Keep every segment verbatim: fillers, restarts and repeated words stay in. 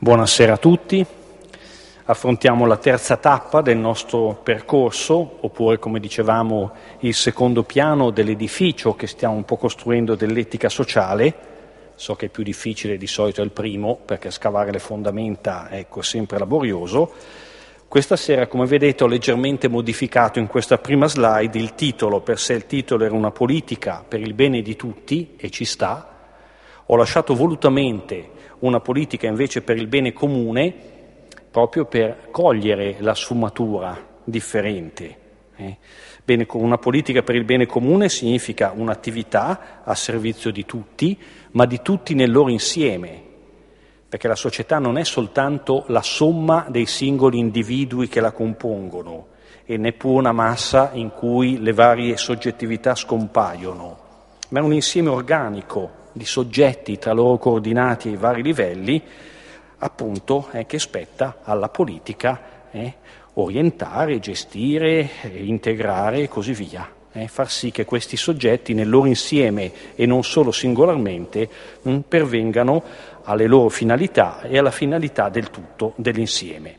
Buonasera a tutti. Affrontiamo la terza tappa del nostro percorso, oppure, come dicevamo, il secondo piano dell'edificio che stiamo un po' costruendo dell'etica sociale. So che è più difficile di solito è il primo, perché scavare le fondamenta ecco, è sempre laborioso. Questa sera, come vedete, ho leggermente modificato in questa prima slide il titolo. Per sé il titolo era una politica per il bene di tutti, e ci sta. Ho lasciato volutamente una politica invece per il bene comune, proprio per cogliere la sfumatura differente. Eh? Bene, una politica per il bene comune significa un'attività a servizio di tutti, ma di tutti nel loro insieme, perché la società non è soltanto la somma dei singoli individui che la compongono, e neppure una massa in cui le varie soggettività scompaiono, ma è un insieme organico di soggetti tra loro coordinati ai vari livelli, appunto, eh, che spetta alla politica eh, orientare, gestire, eh, integrare e così via, eh, far sì che questi soggetti nel loro insieme e non solo singolarmente mh, pervengano alle loro finalità e alla finalità del tutto, dell'insieme.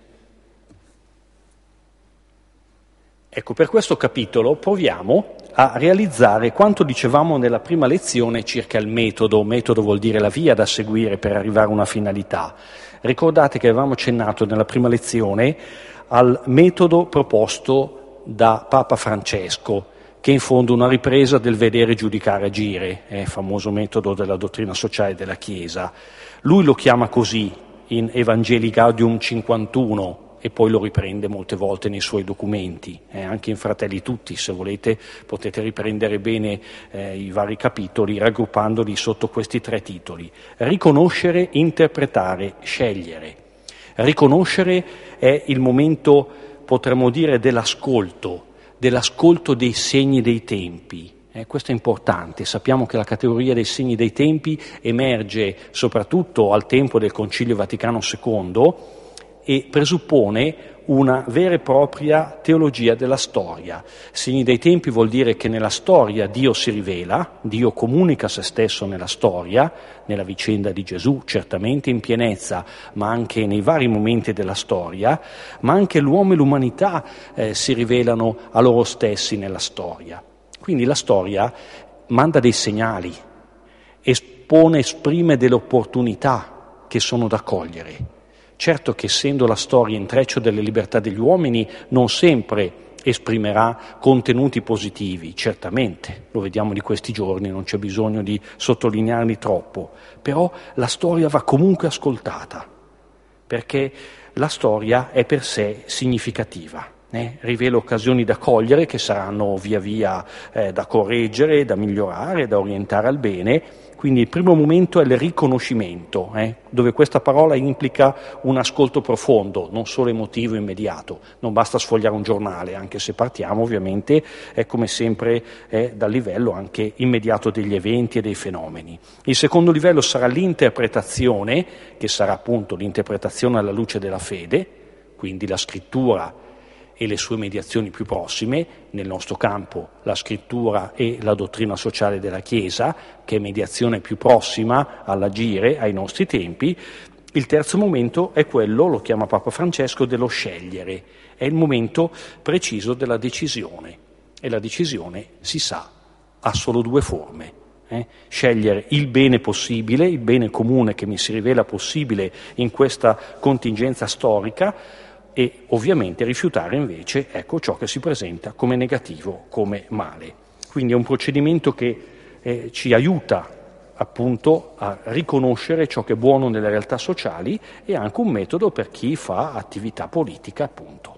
Ecco, per questo capitolo proviamo a realizzare quanto dicevamo nella prima lezione circa il metodo. Metodo vuol dire la via da seguire per arrivare a una finalità. Ricordate che avevamo accennato nella prima lezione al metodo proposto da Papa Francesco, che è in fondo una ripresa del vedere, giudicare, agire, è il famoso metodo della dottrina sociale della Chiesa. Lui lo chiama così in Evangelii Gaudium cinquantuno, e poi lo riprende molte volte nei suoi documenti, eh, anche in Fratelli Tutti, se volete potete riprendere bene eh, i vari capitoli raggruppandoli sotto questi tre titoli. Riconoscere, interpretare, scegliere. Riconoscere è il momento, potremmo dire, dell'ascolto, dell'ascolto dei segni dei tempi. Eh, questo è importante. Sappiamo che la categoria dei segni dei tempi emerge soprattutto al tempo del Concilio Vaticano secondo, e presuppone una vera e propria teologia della storia. Segni dei tempi vuol dire che nella storia Dio si rivela, Dio comunica se stesso nella storia, nella vicenda di Gesù, certamente in pienezza, ma anche nei vari momenti della storia, ma anche l'uomo e l'umanità eh, si rivelano a loro stessi nella storia. Quindi la storia manda dei segnali, espone, esprime delle opportunità che sono da cogliere. Certo che essendo la storia intreccio delle libertà degli uomini non sempre esprimerà contenuti positivi, certamente, lo vediamo di questi giorni, non c'è bisogno di sottolinearli troppo, però la storia va comunque ascoltata, perché la storia è per sé significativa. Eh, rivela occasioni da cogliere che saranno via via eh, da correggere, da migliorare, da orientare al bene. Quindi il primo momento è il riconoscimento, eh, dove questa parola implica un ascolto profondo, non solo emotivo immediato. Non basta sfogliare un giornale, anche se partiamo ovviamente, è come sempre eh, dal livello anche immediato degli eventi e dei fenomeni. Il secondo livello sarà l'interpretazione, che sarà appunto l'interpretazione alla luce della fede, quindi la scrittura e le sue mediazioni più prossime, nel nostro campo la scrittura e la dottrina sociale della Chiesa, che è mediazione più prossima all'agire, ai nostri tempi. Il terzo momento è quello, lo chiama Papa Francesco, dello scegliere, è il momento preciso della decisione, e la decisione, si sa, ha solo due forme. Eh? Scegliere il bene possibile, il bene comune che mi si rivela possibile in questa contingenza storica, e ovviamente rifiutare invece ecco, ciò che si presenta come negativo, come male. Quindi è un procedimento che eh, ci aiuta appunto a riconoscere ciò che è buono nelle realtà sociali, e anche un metodo per chi fa attività politica, appunto.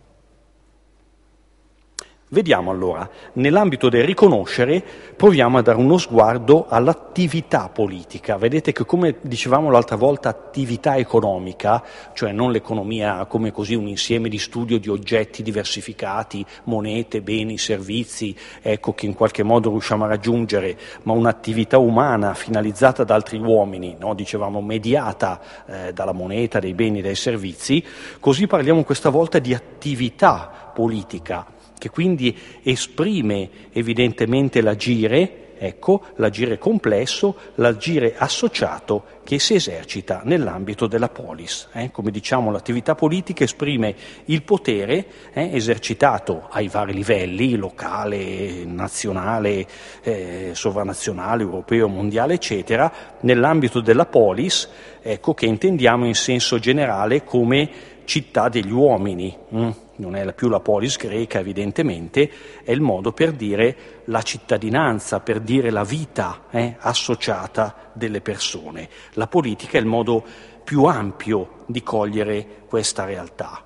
Vediamo allora, nell'ambito del riconoscere, proviamo a dare uno sguardo all'attività politica. Vedete che, come dicevamo l'altra volta, attività economica, cioè non l'economia come così un insieme di studio di oggetti diversificati, monete, beni, servizi, ecco che in qualche modo riusciamo a raggiungere, ma un'attività umana finalizzata da altri uomini, no? Dicevamo mediata eh, dalla moneta, dei beni e dai servizi. Così parliamo questa volta di attività politica, che quindi esprime evidentemente l'agire ecco, l'agire complesso, l'agire associato che si esercita nell'ambito della polis. Eh? Come diciamo, l'attività politica esprime il potere eh, esercitato ai vari livelli, locale, nazionale, eh, sovranazionale, europeo, mondiale, eccetera, nell'ambito della polis, ecco, che intendiamo in senso generale come città degli uomini. Mm? Non è più la polis greca, evidentemente, è il modo per dire la cittadinanza, per dire la vita eh, associata delle persone. La politica è il modo più ampio di cogliere questa realtà.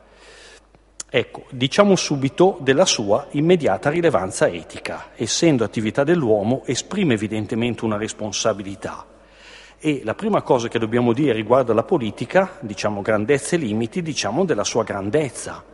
Ecco, diciamo subito della sua immediata rilevanza etica. Essendo attività dell'uomo, esprime evidentemente una responsabilità. E la prima cosa che dobbiamo dire riguardo alla politica, diciamo grandezza e limiti, diciamo della sua grandezza.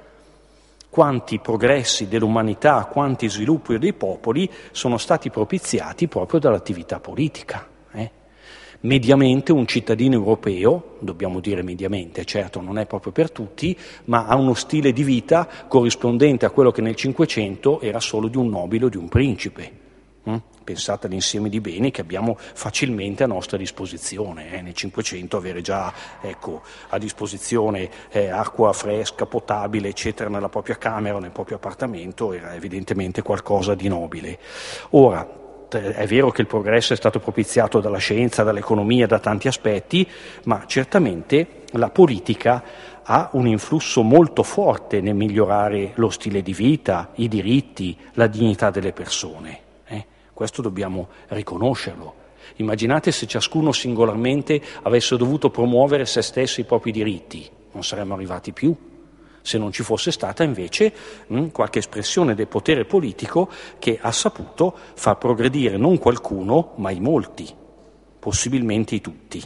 Quanti progressi dell'umanità, quanti sviluppi dei popoli sono stati propiziati proprio dall'attività politica. Eh? Mediamente un cittadino europeo, dobbiamo dire mediamente, certo non è proprio per tutti, ma ha uno stile di vita corrispondente a quello che nel Cinquecento era solo di un nobile o di un principe. Mm? Pensate all'insieme di beni che abbiamo facilmente a nostra disposizione. Eh? Nel Cinquecento avere già ecco, a disposizione eh, acqua fresca, potabile, eccetera, nella propria camera o nel proprio appartamento era evidentemente qualcosa di nobile. Ora, è vero che il progresso è stato propiziato dalla scienza, dall'economia, da tanti aspetti, ma certamente la politica ha un influsso molto forte nel migliorare lo stile di vita, i diritti, la dignità delle persone. Questo dobbiamo riconoscerlo. Immaginate se ciascuno singolarmente avesse dovuto promuovere se stesso i propri diritti, non saremmo arrivati più. Se non ci fosse stata invece mh, qualche espressione del potere politico che ha saputo far progredire non qualcuno, ma i molti, possibilmente i tutti.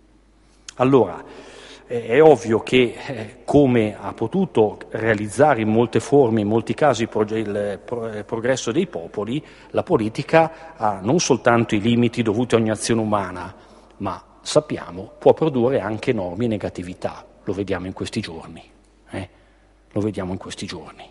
Allora, è ovvio che eh, come ha potuto realizzare in molte forme, in molti casi il progresso dei popoli, la politica ha non soltanto i limiti dovuti a ogni azione umana, ma sappiamo può produrre anche enormi negatività. Lo vediamo in questi giorni. Eh? Lo vediamo in questi giorni.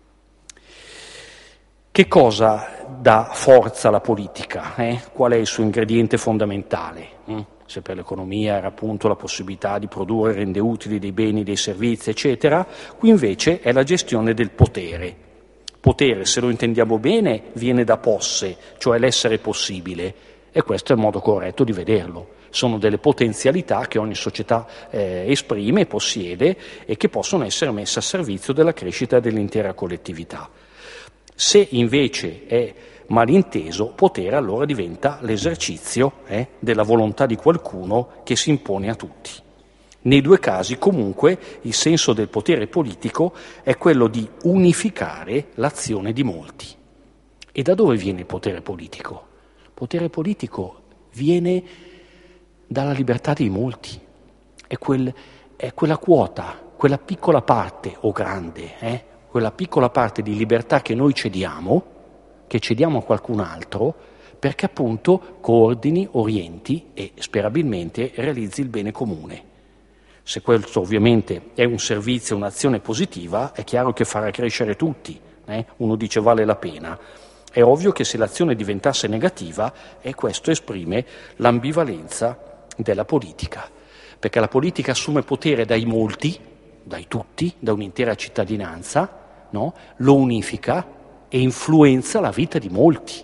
Che cosa dà forza alla politica? Eh? Qual è il suo ingrediente fondamentale? Mm? Se per l'economia era appunto la possibilità di produrre rende utili dei beni, dei servizi, eccetera, qui invece è la gestione del potere. Potere, se lo intendiamo bene, viene da posse, cioè l'essere possibile, e questo è il modo corretto di vederlo. Sono delle potenzialità che ogni società eh, esprime e possiede e che possono essere messe a servizio della crescita dell'intera collettività. Se invece è malinteso, potere allora diventa l'esercizio eh, della volontà di qualcuno che si impone a tutti. Nei due casi, comunque, il senso del potere politico è quello di unificare l'azione di molti. E da dove viene il potere politico? Il potere politico viene dalla libertà dei molti. È, quel, è quella quota, quella piccola parte, o grande, eh, quella piccola parte di libertà che noi cediamo, che cediamo a qualcun altro, perché appunto coordini, orienti e sperabilmente realizzi il bene comune. Se questo ovviamente è un servizio, un'azione positiva, è chiaro che farà crescere tutti. Eh? Uno dice vale la pena. È ovvio che se l'azione diventasse negativa, e questo esprime l'ambivalenza della politica, perché la politica assume potere dai molti, dai tutti, da un'intera cittadinanza, no? Lo unifica e influenza la vita di molti.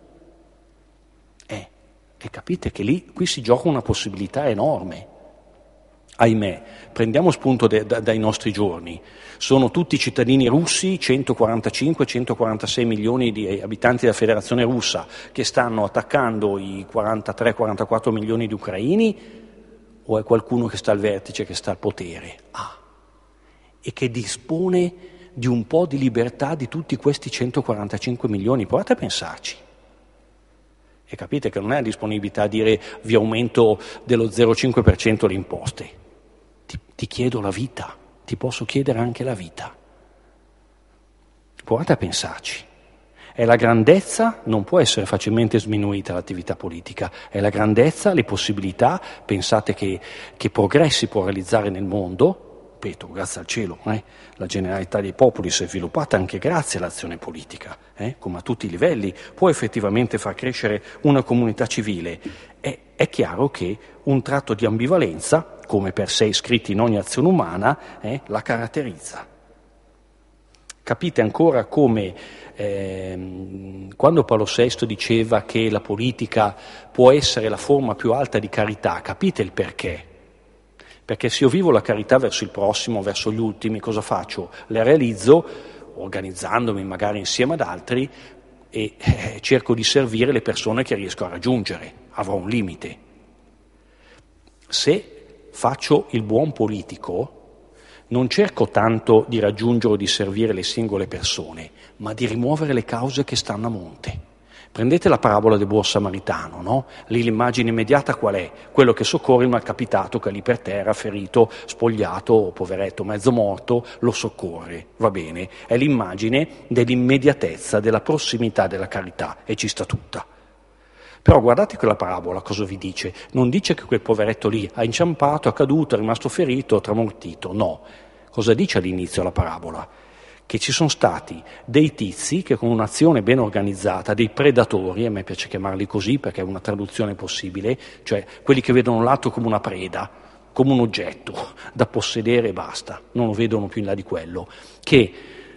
Eh, e capite che lì, qui si gioca una possibilità enorme. Ahimè, prendiamo spunto de, da, dai nostri giorni. Sono tutti cittadini russi, centoquarantacinque centoquarantasei milioni di abitanti della Federazione Russa, che stanno attaccando i quarantatré quarantaquattro milioni di ucraini, o è qualcuno che sta al vertice, che sta al potere? Ah, e che dispone di un po' di libertà di tutti questi centoquarantacinque milioni? Provate a pensarci. E capite che non è la disponibilità a dire vi aumento dello zero virgola cinque per cento le imposte. Ti, ti chiedo la vita, ti posso chiedere anche la vita. Provate a pensarci. È la grandezza, non può essere facilmente sminuita l'attività politica, è la grandezza, le possibilità, pensate che, che progressi può realizzare nel mondo, ripeto, grazie al cielo, eh, la generalità dei popoli si è sviluppata anche grazie all'azione politica, eh, come a tutti i livelli, può effettivamente far crescere una comunità civile. È, è chiaro che un tratto di ambivalenza, come per sé iscritti in ogni azione umana, eh, la caratterizza. Capite ancora come ehm, quando Paolo sesto diceva che la politica può essere la forma più alta di carità, capite il perché? Perché se io vivo la carità verso il prossimo, verso gli ultimi, cosa faccio? La realizzo organizzandomi magari insieme ad altri e eh, cerco di servire le persone che riesco a raggiungere, avrò un limite. Se faccio il buon politico, non cerco tanto di raggiungere o di servire le singole persone, ma di rimuovere le cause che stanno a monte. Prendete la parabola del buon samaritano, no? Lì l'immagine immediata qual è? Quello che soccorre il malcapitato che è lì per terra, ferito, spogliato, poveretto, mezzo morto, lo soccorre, va bene. È l'immagine dell'immediatezza, della prossimità della carità, e ci sta tutta. Però guardate quella parabola, cosa vi dice? Non dice che quel poveretto lì ha inciampato, è caduto, è rimasto ferito, tramortito, no. Cosa dice all'inizio la parabola? Che ci sono stati dei tizi che con un'azione ben organizzata, dei predatori, a me piace chiamarli così perché è una traduzione possibile, cioè quelli che vedono l'altro come una preda, come un oggetto da possedere e basta, non lo vedono più in là di quello, che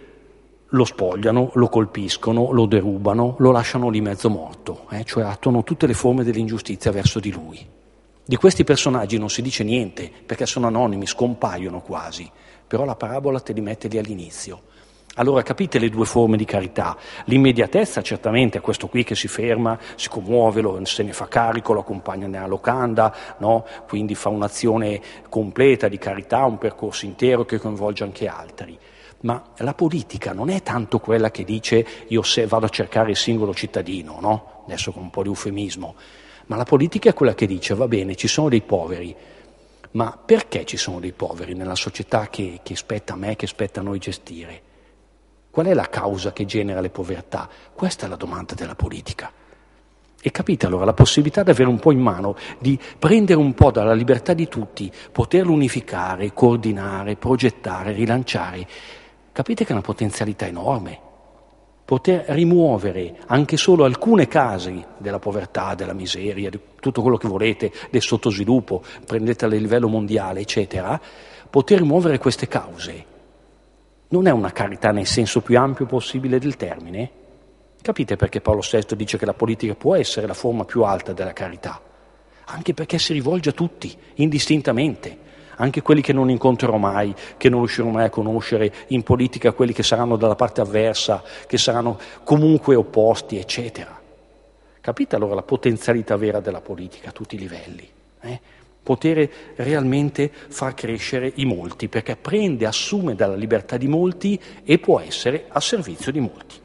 lo spogliano, lo colpiscono, lo derubano, lo lasciano lì mezzo morto, eh? Cioè attuano tutte le forme dell'ingiustizia verso di lui. Di questi personaggi non si dice niente, perché sono anonimi, scompaiono quasi, però la parabola te li mette lì all'inizio. Allora capite le due forme di carità? L'immediatezza certamente è questo qui che si ferma, si commuove, lo, se ne fa carico, lo accompagna nella locanda, no? Quindi fa un'azione completa di carità, un percorso intero che coinvolge anche altri. Ma la politica non è tanto quella che dice io se vado a cercare il singolo cittadino, no? Adesso con un po' di eufemismo, ma la politica è quella che dice va bene, ci sono dei poveri, ma perché ci sono dei poveri nella società che, che spetta a me, che spetta a noi gestire? Qual è la causa che genera le povertà? Questa è la domanda della politica. E capite allora la possibilità di avere un po' in mano, di prendere un po' dalla libertà di tutti, poterlo unificare, coordinare, progettare, rilanciare. Capite che è una potenzialità enorme? Poter rimuovere anche solo alcune case della povertà, della miseria, di tutto quello che volete, del sottosviluppo, prendetele a livello mondiale, eccetera, poter rimuovere queste cause non è una carità nel senso più ampio possibile del termine? Capite perché Paolo sesto dice che la politica può essere la forma più alta della carità? Anche perché si rivolge a tutti, indistintamente. Anche quelli che non incontrerò mai, che non riuscirò mai a conoscere, in politica quelli che saranno dalla parte avversa, che saranno comunque opposti, eccetera. Capite allora la potenzialità vera della politica a tutti i livelli? Eh? Potere realmente far crescere i molti, perché prende, assume dalla libertà di molti e può essere a servizio di molti.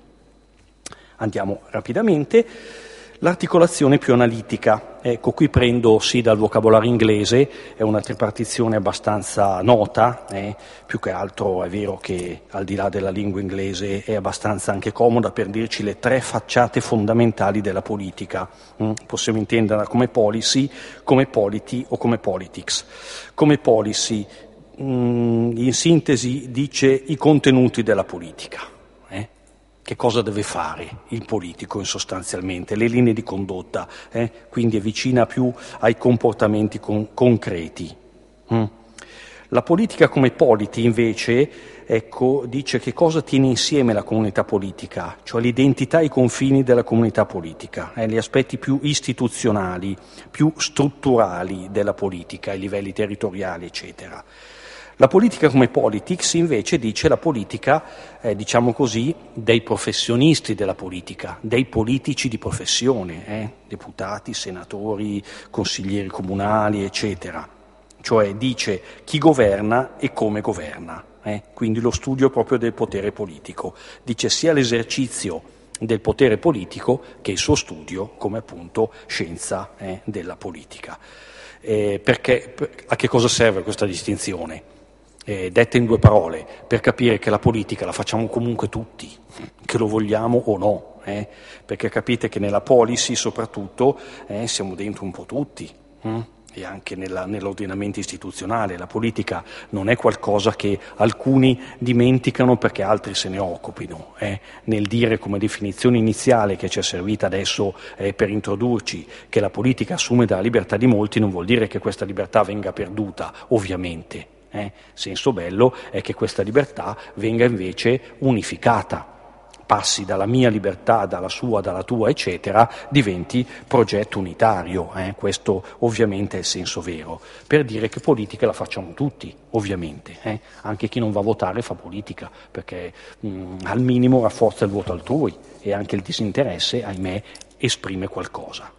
Andiamo rapidamente. L'articolazione più analitica, ecco qui prendo sì dal vocabolario inglese, è una tripartizione abbastanza nota, eh, più che altro è vero che al di là della lingua inglese è abbastanza anche comoda per dirci le tre facciate fondamentali della politica, mm, possiamo intenderla come policy, come polity o come politics. Come policy, mm, in sintesi dice i contenuti della politica. Che cosa deve fare il politico sostanzialmente, le linee di condotta, eh? Quindi è vicina più ai comportamenti con- concreti. Mm. La politica come polity invece, ecco, dice che cosa tiene insieme la comunità politica, cioè l'identità e i confini della comunità politica, eh? Gli aspetti più istituzionali, più strutturali della politica, i livelli territoriali, eccetera. La politica come politics invece dice la politica, eh, diciamo così, dei professionisti della politica, dei politici di professione, eh, deputati, senatori, consiglieri comunali, eccetera. Cioè dice chi governa e come governa, eh, quindi lo studio proprio del potere politico. Dice sia l'esercizio del potere politico che il suo studio come appunto scienza eh, della politica. Eh, perché, a che cosa serve questa distinzione? Eh, detta in due parole, per capire che la politica la facciamo comunque tutti, che lo vogliamo o no, eh? Perché capite che nella policy soprattutto eh, siamo dentro un po' tutti, hm? e anche nella, nell'ordinamento istituzionale. La politica non è qualcosa che alcuni dimenticano perché altri se ne occupino. Eh. Nel dire come definizione iniziale che ci è servita adesso eh, per introdurci che la politica assume dalla libertà di molti, non vuol dire che questa libertà venga perduta, ovviamente. Eh. Senso bello è che questa libertà venga invece unificata, passi dalla mia libertà, dalla sua, dalla tua, eccetera, diventi progetto unitario. Eh? Questo ovviamente è il senso vero, per dire che politica la facciamo tutti, ovviamente. Eh? Anche chi non va a votare fa politica, perché mh, al minimo rafforza il voto altrui e anche il disinteresse, ahimè, esprime qualcosa.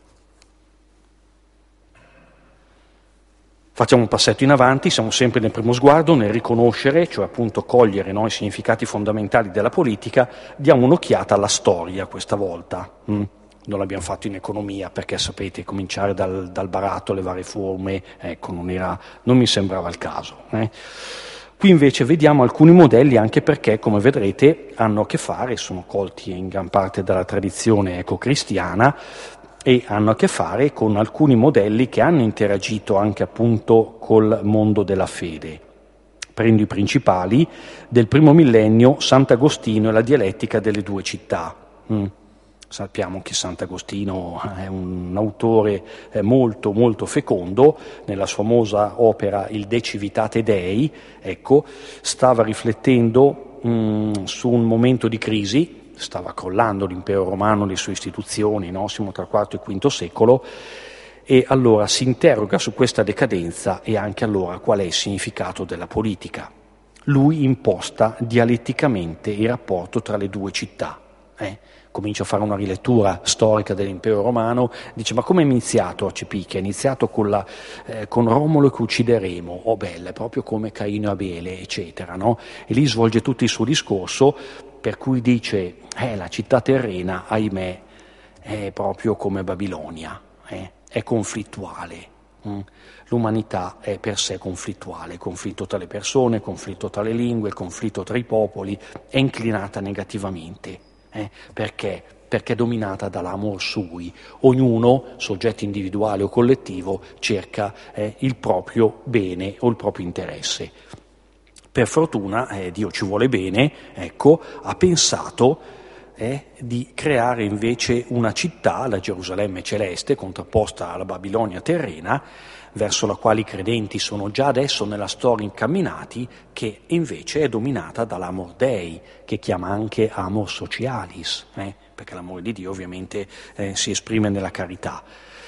Facciamo un passetto in avanti, siamo sempre nel primo sguardo, nel riconoscere, cioè appunto cogliere no, i significati fondamentali della politica. Diamo un'occhiata alla storia questa volta. Mm. Non l'abbiamo fatto in economia perché sapete, cominciare dal, dal baratto, le varie forme, ecco, non, era, non mi sembrava il caso. Eh. Qui invece vediamo alcuni modelli anche perché, come vedrete, hanno a che fare, sono colti in gran parte dalla tradizione eco-cristiana, e hanno a che fare con alcuni modelli che hanno interagito anche appunto col mondo della fede. Prendo i principali del primo millennio, Sant'Agostino e la dialettica delle due città. Mm. Sappiamo che Sant'Agostino è un autore molto molto fecondo, nella sua famosa opera Il De Civitate Dei, ecco, stava riflettendo mm, su un momento di crisi. Stava crollando l'impero romano, le sue istituzioni, no? Siamo tra il quarto e il quinto secolo, e allora si interroga su questa decadenza e anche allora qual è il significato della politica. Lui imposta dialetticamente il rapporto tra le due città. Eh? Comincia a fare una rilettura storica dell'impero romano, dice ma come è iniziato a Cepicchia? È iniziato con, la, eh, con Romolo che uccide Remo, oh bella, è proprio come Caino e Abele, eccetera, no? E lì svolge tutto il suo discorso, per cui dice, eh, la città terrena, ahimè, è proprio come Babilonia, eh, è conflittuale. Mm. L'umanità è per sé conflittuale, conflitto tra le persone, conflitto tra le lingue, conflitto tra i popoli, è inclinata negativamente. Eh, perché? Perché è dominata dall'amor sui. Ognuno, soggetto individuale o collettivo, cerca eh, il proprio bene o il proprio interesse. Per fortuna, eh, Dio ci vuole bene, ecco, ha pensato eh, di creare invece una città, la Gerusalemme celeste, contrapposta alla Babilonia terrena, verso la quale i credenti sono già adesso nella storia incamminati, che invece è dominata dall'amor Dei, che chiama anche amor socialis, eh, perché l'amore di Dio ovviamente eh, si esprime nella carità.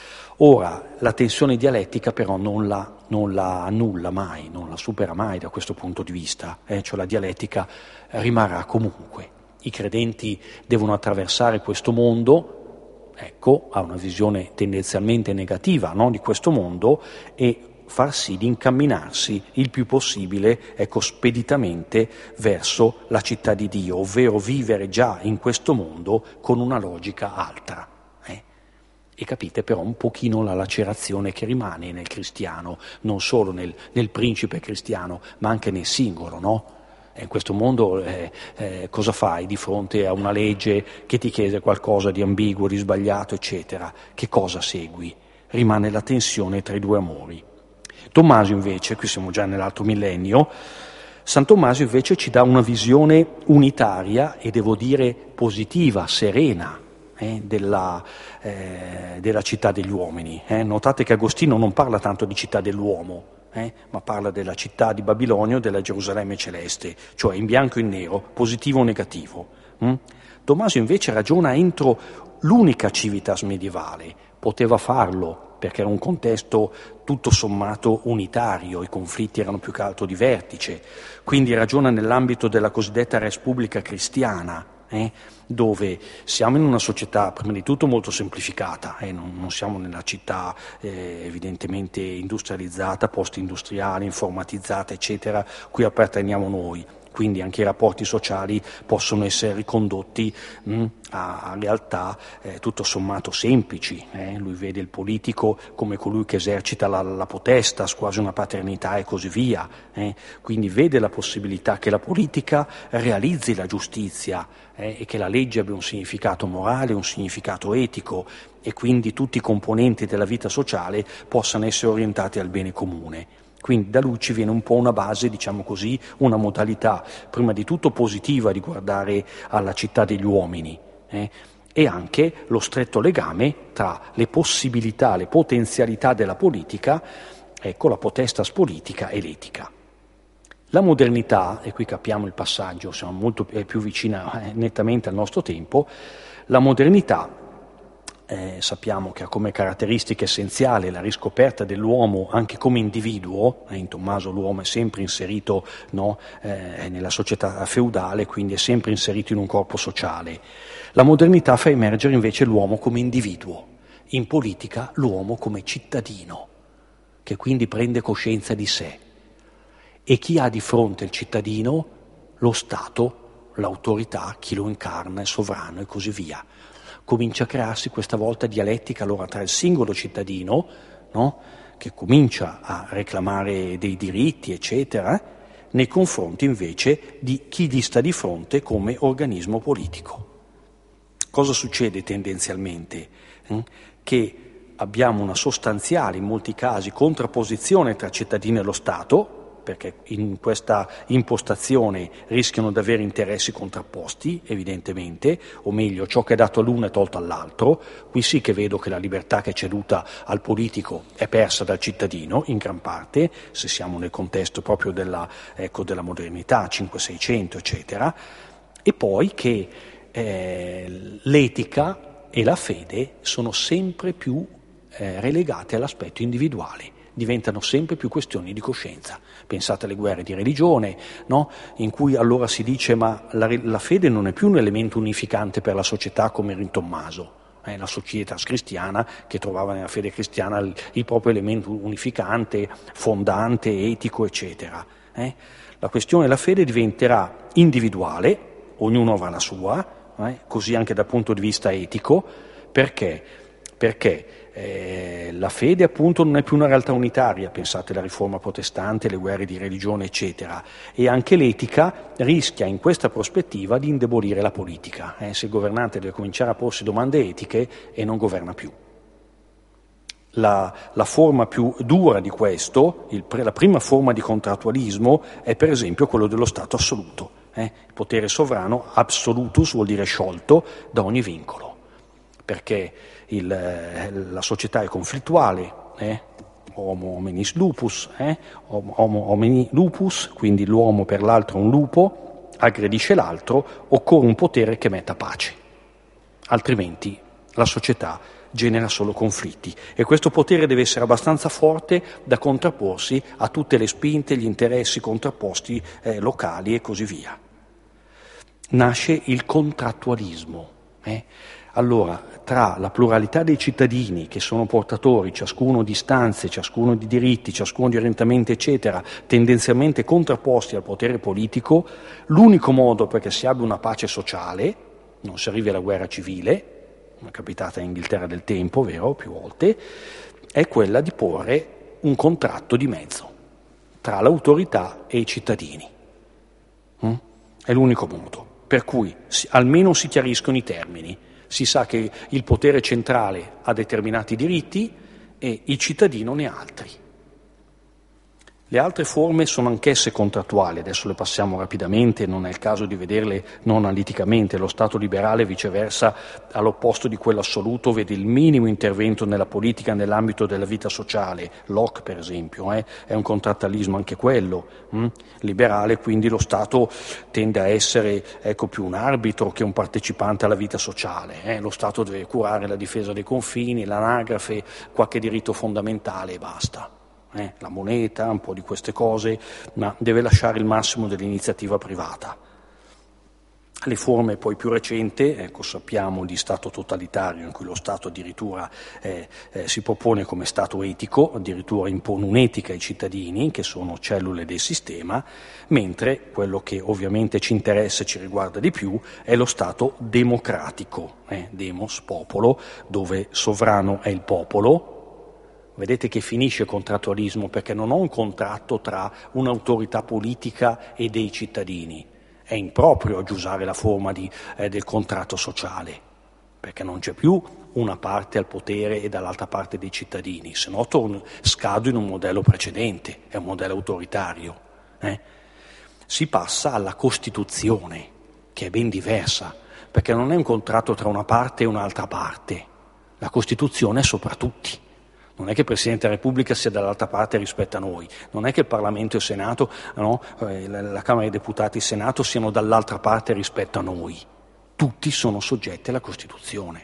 Ora, la tensione dialettica però non la, non la annulla mai, non la supera mai da questo punto di vista, eh, cioè la dialettica rimarrà comunque. I credenti devono attraversare questo mondo, ecco, ha una visione tendenzialmente negativa, no, di questo mondo, e far sì di incamminarsi il più possibile, ecco, speditamente verso la città di Dio, ovvero vivere già in questo mondo con una logica altra. Eh. E capite però un pochino la lacerazione che rimane nel cristiano, non solo nel, nel principe cristiano, ma anche nel singolo, no? In questo mondo eh, eh, cosa fai di fronte a una legge che ti chiede qualcosa di ambiguo, di sbagliato, eccetera? Che cosa segui? Rimane la tensione tra i due amori. Tommaso invece, qui siamo già nell'altro millennio, San Tommaso invece ci dà una visione unitaria e devo dire positiva, serena, eh, della, eh, della città degli uomini. Eh. Notate che Agostino non parla tanto di città dell'uomo, Eh, ma parla della città di Babilonia o della Gerusalemme celeste, cioè in bianco e in nero, positivo o negativo. Mm? Tommaso invece ragiona entro l'unica civitas medievale, poteva farlo perché era un contesto tutto sommato unitario, i conflitti erano più che altro di vertice, quindi ragiona nell'ambito della cosiddetta res publica cristiana, Eh, dove siamo in una società prima di tutto molto semplificata, eh, non, non siamo nella città eh, evidentemente industrializzata, post-industriale, informatizzata, eccetera, cui apparteniamo noi. quindi anche i rapporti sociali possono essere ricondotti mh, a, a realtà eh, tutto sommato semplici. Eh? Lui vede il politico come colui che esercita la, la potestas, quasi una paternità e così via. Eh? Quindi vede la possibilità che la politica realizzi la giustizia eh, e che la legge abbia un significato morale, un significato etico, e quindi tutti i componenti della vita sociale possano essere orientati al bene comune. Quindi da lui ci viene un po' una base, diciamo così, una modalità prima di tutto positiva di guardare alla città degli uomini eh, e anche lo stretto legame tra le possibilità, le potenzialità della politica, ecco, la potestas politica e l'etica. La modernità, e qui capiamo il passaggio, siamo molto più vicina eh, nettamente al nostro tempo, la modernità Eh, sappiamo che ha come caratteristica essenziale la riscoperta dell'uomo anche come individuo. Eh, in Tommaso l'uomo è sempre inserito no, eh, nella società feudale, quindi è sempre inserito in un corpo sociale. La modernità fa emergere invece l'uomo come individuo, in politica l'uomo come cittadino, che quindi prende coscienza di sé. E chi ha di fronte il cittadino? Lo Stato, l'autorità, chi lo incarna, il sovrano e così via. Comincia a crearsi questa volta dialettica allora tra il singolo cittadino, no? Che comincia a reclamare dei diritti, eccetera, nei confronti invece di chi gli sta di fronte come organismo politico. Cosa succede tendenzialmente? Eh? Che abbiamo una sostanziale, in molti casi, contrapposizione tra cittadino e lo Stato, perché in questa impostazione rischiano di avere interessi contrapposti, evidentemente, o meglio, ciò che è dato all'uno è tolto all'altro. Qui sì che vedo che la libertà che è ceduta al politico è persa dal cittadino, in gran parte, se siamo nel contesto proprio della, ecco, della modernità, cinque seicento, eccetera, e poi che eh, l'etica e la fede sono sempre più eh, relegate all'aspetto individuale, diventano sempre più questioni di coscienza. Pensate alle guerre di religione, no? In cui allora si dice ma la, la fede non è più un elemento unificante per la società come era in Tommaso, eh, la società cristiana che trovava nella fede cristiana il, il proprio elemento unificante, fondante, etico, eccetera. Eh? La questione della fede diventerà individuale, ognuno avrà la sua, eh? Così anche dal punto di vista etico. Perché? Perché Eh, la fede appunto non è più una realtà unitaria, pensate alla riforma protestante, le guerre di religione eccetera, e anche l'etica rischia in questa prospettiva di indebolire la politica, eh, se il governante deve cominciare a porsi domande etiche e non governa più. La, la forma più dura di questo, il, la prima forma di contrattualismo è per esempio quello dello Stato assoluto, eh, il potere sovrano absolutus vuol dire sciolto da ogni vincolo, perché Il, la società è conflittuale, eh? Homo hominis lupus, eh? Homo homini lupus, quindi l'uomo per l'altro è un lupo, aggredisce l'altro, occorre un potere che metta pace, altrimenti la società genera solo conflitti e questo potere deve essere abbastanza forte da contrapporsi a tutte le spinte, gli interessi contrapposti eh, locali e così via. Nasce il contrattualismo. Eh? Allora, tra la pluralità dei cittadini che sono portatori, ciascuno di istanze, ciascuno di diritti, ciascuno di orientamenti, eccetera, tendenzialmente contrapposti al potere politico, l'unico modo perché si abbia una pace sociale, non si arrivi alla guerra civile, è capitata in Inghilterra del tempo, vero, più volte, è quella di porre un contratto di mezzo tra l'autorità e i cittadini. Mm? È l'unico modo, per cui si, almeno si chiariscono i termini. Si sa che il potere centrale ha determinati diritti e il cittadino ne ha altri. Le altre forme sono anch'esse contrattuali, adesso le passiamo rapidamente, non è il caso di vederle non analiticamente. Lo Stato liberale, viceversa, all'opposto di quello assoluto, vede il minimo intervento nella politica nell'ambito della vita sociale. Locke, per esempio, eh, è un contrattualismo anche quello, hm? liberale, quindi lo Stato tende a essere ecco, più un arbitro che un partecipante alla vita sociale. Eh? Lo Stato deve curare la difesa dei confini, l'anagrafe, qualche diritto fondamentale e basta. Eh, la moneta, un po' di queste cose, ma deve lasciare il massimo dell'iniziativa privata. Le forme poi più recenti, ecco, sappiamo di Stato totalitario in cui lo Stato addirittura eh, eh, si propone come Stato etico, addirittura impone un'etica ai cittadini che sono cellule del sistema, mentre quello che ovviamente ci interessa e ci riguarda di più è lo Stato democratico, eh, demos, popolo, dove sovrano è il popolo. Vedete che finisce il contrattualismo perché non ho un contratto tra un'autorità politica e dei cittadini. È improprio oggi usare la forma di, eh, del contratto sociale, perché non c'è più una parte al potere e dall'altra parte dei cittadini, se no torno, scado in un modello precedente, è un modello autoritario. Eh? Si passa alla Costituzione, che è ben diversa, perché non è un contratto tra una parte e un'altra parte, la Costituzione è sopra tutti. Non è che il Presidente della Repubblica sia dall'altra parte rispetto a noi, non è che il Parlamento e il Senato, no, la Camera dei Deputati e il Senato siano dall'altra parte rispetto a noi. Tutti sono soggetti alla Costituzione.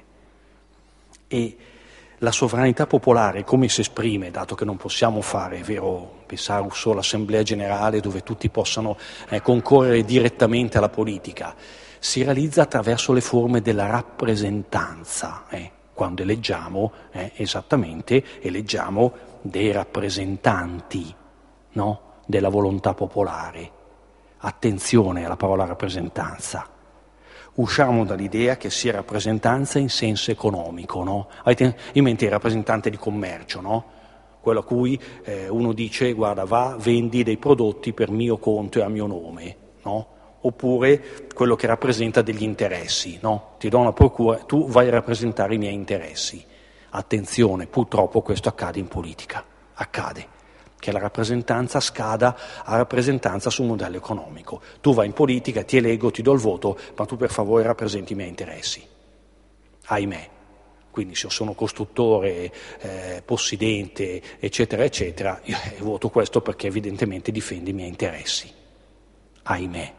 E la sovranità popolare, come si esprime, dato che non possiamo fare, è vero, pensare solo all'Assemblea Generale dove tutti possano eh, concorrere direttamente alla politica, si realizza attraverso le forme della rappresentanza, eh. Quando eleggiamo, eh, esattamente, eleggiamo dei rappresentanti, no? Della volontà popolare. Attenzione alla parola rappresentanza. Usciamo dall'idea che sia rappresentanza in senso economico, no? Avete in mente il rappresentante di commercio, no? Quello a cui eh, uno dice, guarda, va, vendi dei prodotti per mio conto e a mio nome, no? Oppure quello che rappresenta degli interessi, no? Ti do una procura, tu vai a rappresentare i miei interessi. Attenzione, purtroppo questo accade in politica, accade che la rappresentanza scada a rappresentanza sul modello economico. Tu vai in politica, ti eleggo, ti do il voto, ma tu per favore rappresenti i miei interessi. Ahimè. Quindi se io sono costruttore, eh, possidente, eccetera, eccetera, io voto questo perché evidentemente difende i miei interessi. Ahimè.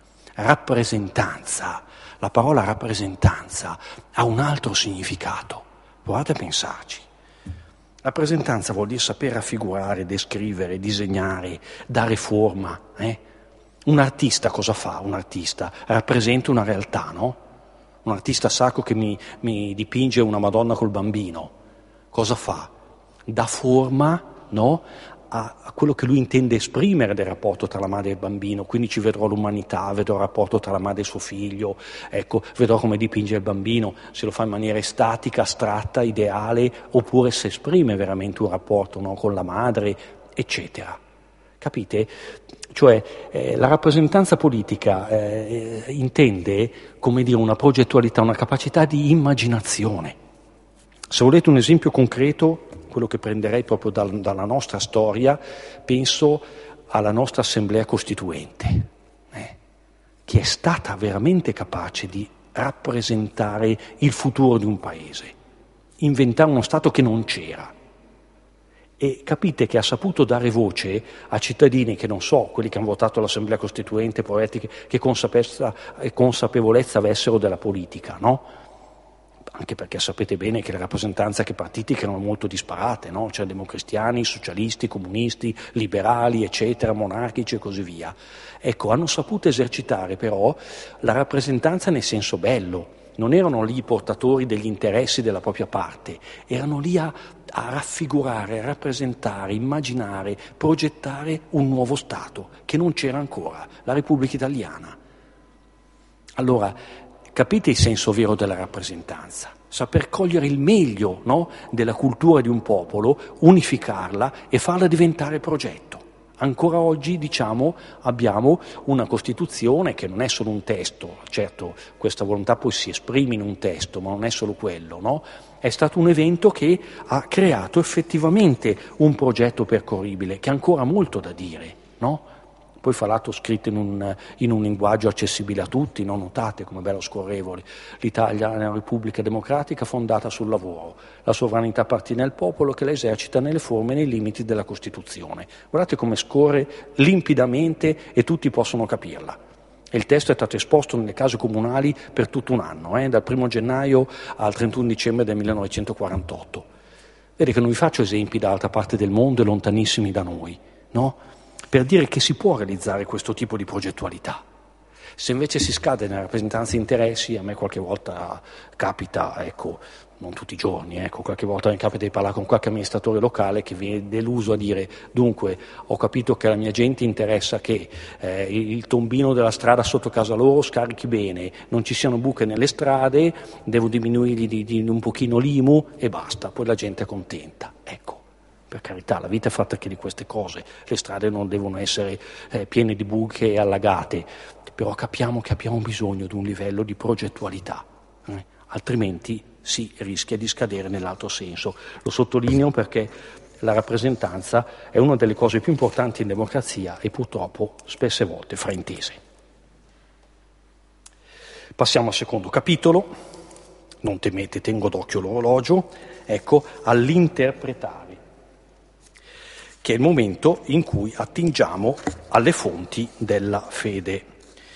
Rappresentanza, la parola rappresentanza ha un altro significato, provate a pensarci. Rappresentanza vuol dire saper raffigurare, descrivere, disegnare, dare forma. Eh? Un artista cosa fa? Un artista rappresenta una realtà, no? Un artista sacro che mi, mi dipinge una Madonna col bambino, cosa fa? Dà forma, no? A, a quello che lui intende esprimere del rapporto tra la madre e il bambino, quindi ci vedrò l'umanità, vedrò il rapporto tra la madre e il suo figlio, ecco, vedrò come dipinge il bambino, se lo fa in maniera estatica, astratta, ideale, oppure se esprime veramente un rapporto, no, con la madre, eccetera. Capite? Cioè eh, la rappresentanza politica eh, intende, come dire, una progettualità, una capacità di immaginazione. Se volete un esempio concreto, quello che prenderei proprio dal, dalla nostra storia, penso alla nostra Assemblea Costituente, eh, che è stata veramente capace di rappresentare il futuro di un paese, inventare uno Stato che non c'era. E capite che ha saputo dare voce a cittadini che non so, quelli che hanno votato l'Assemblea Costituente, poeti che, che consapevolezza, consapevolezza avessero della politica, no? Anche perché sapete bene che le rappresentanze anche partitiche erano molto disparate, no? C'erano democristiani, socialisti, comunisti, liberali, eccetera, monarchici e così via. Ecco, hanno saputo esercitare però la rappresentanza nel senso bello. Non erano lì i portatori degli interessi della propria parte, erano lì a, a raffigurare, a rappresentare, immaginare, progettare un nuovo Stato che non c'era ancora, la Repubblica Italiana. Allora, capite il senso vero della rappresentanza? Saper cogliere il meglio, no, della cultura di un popolo, unificarla e farla diventare progetto. Ancora oggi, diciamo, abbiamo una Costituzione che non è solo un testo, certo questa volontà poi si esprime in un testo, ma non è solo quello, no? È stato un evento che ha creato effettivamente un progetto percorribile, che ha ancora molto da dire, no? Poi fra l'altro scritto in un, in un linguaggio accessibile a tutti, no? Notate come bello scorrevole. L'Italia è una Repubblica democratica fondata sul lavoro. La sovranità appartiene al popolo che la esercita nelle forme e nei limiti della Costituzione. Guardate come scorre limpidamente e tutti possono capirla. E il testo è stato esposto nelle case comunali per tutto un anno, eh? Dal primo gennaio al trentuno dicembre del millenovecentoquarantotto. Vede che non vi faccio esempi dall'altra parte del mondo e lontanissimi da noi, no? Per dire che si può realizzare questo tipo di progettualità. Se invece si scade nella rappresentanza di interessi, a me qualche volta capita, ecco, non tutti i giorni, ecco, qualche volta mi capita di parlare con qualche amministratore locale che viene deluso a dire: dunque, ho capito che alla mia gente interessa che eh, il tombino della strada sotto casa loro scarichi bene, non ci siano buche nelle strade, devo diminuirgli di, di un pochino l'I M U e basta, poi la gente è contenta. Ecco, per carità, la vita è fatta anche di queste cose, le strade non devono essere eh, piene di buche e allagate, però capiamo che abbiamo bisogno di un livello di progettualità, eh? altrimenti si rischia di scadere nell'altro senso. Lo sottolineo perché la rappresentanza è una delle cose più importanti in democrazia e purtroppo spesse volte fraintese. Passiamo al secondo capitolo, non temete, tengo d'occhio l'orologio, ecco, all'interpretare, che è il momento in cui attingiamo alle fonti della fede.